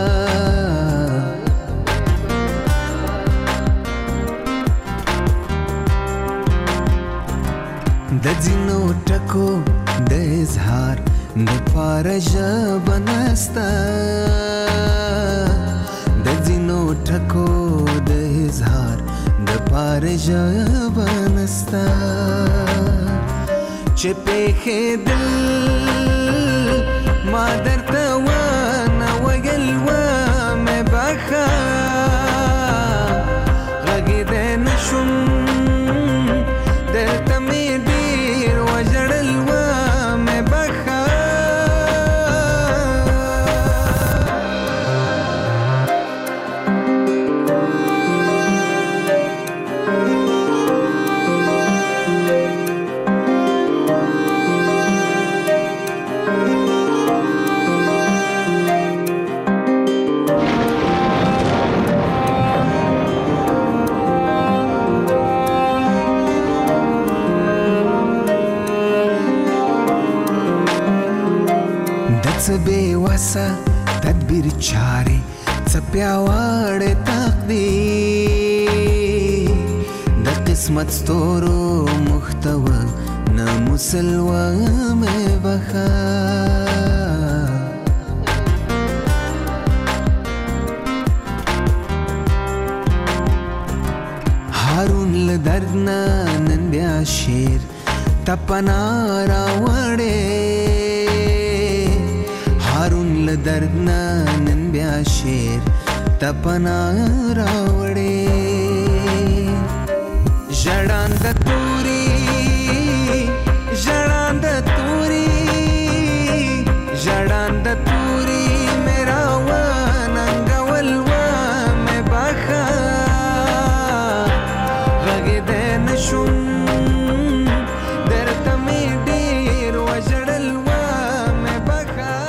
د ځینو ټکو د اظهار د پارژ بنستا د ځینو ټکو د اظهار د پارژ بنستا چې پېښې دل ما درته ونه ویل و مې بخا څه بې وسه تدبیر چارې څه پیاوړی تقدیر د قسمت ستورو محتوه نه مسلوه مې بخه هارون له درد نه نن بیا شیر تپنا راوړې هارون له درد نه نن بیا شیر تپنا راوړې ژړاند توري ژړاند توري ژړاند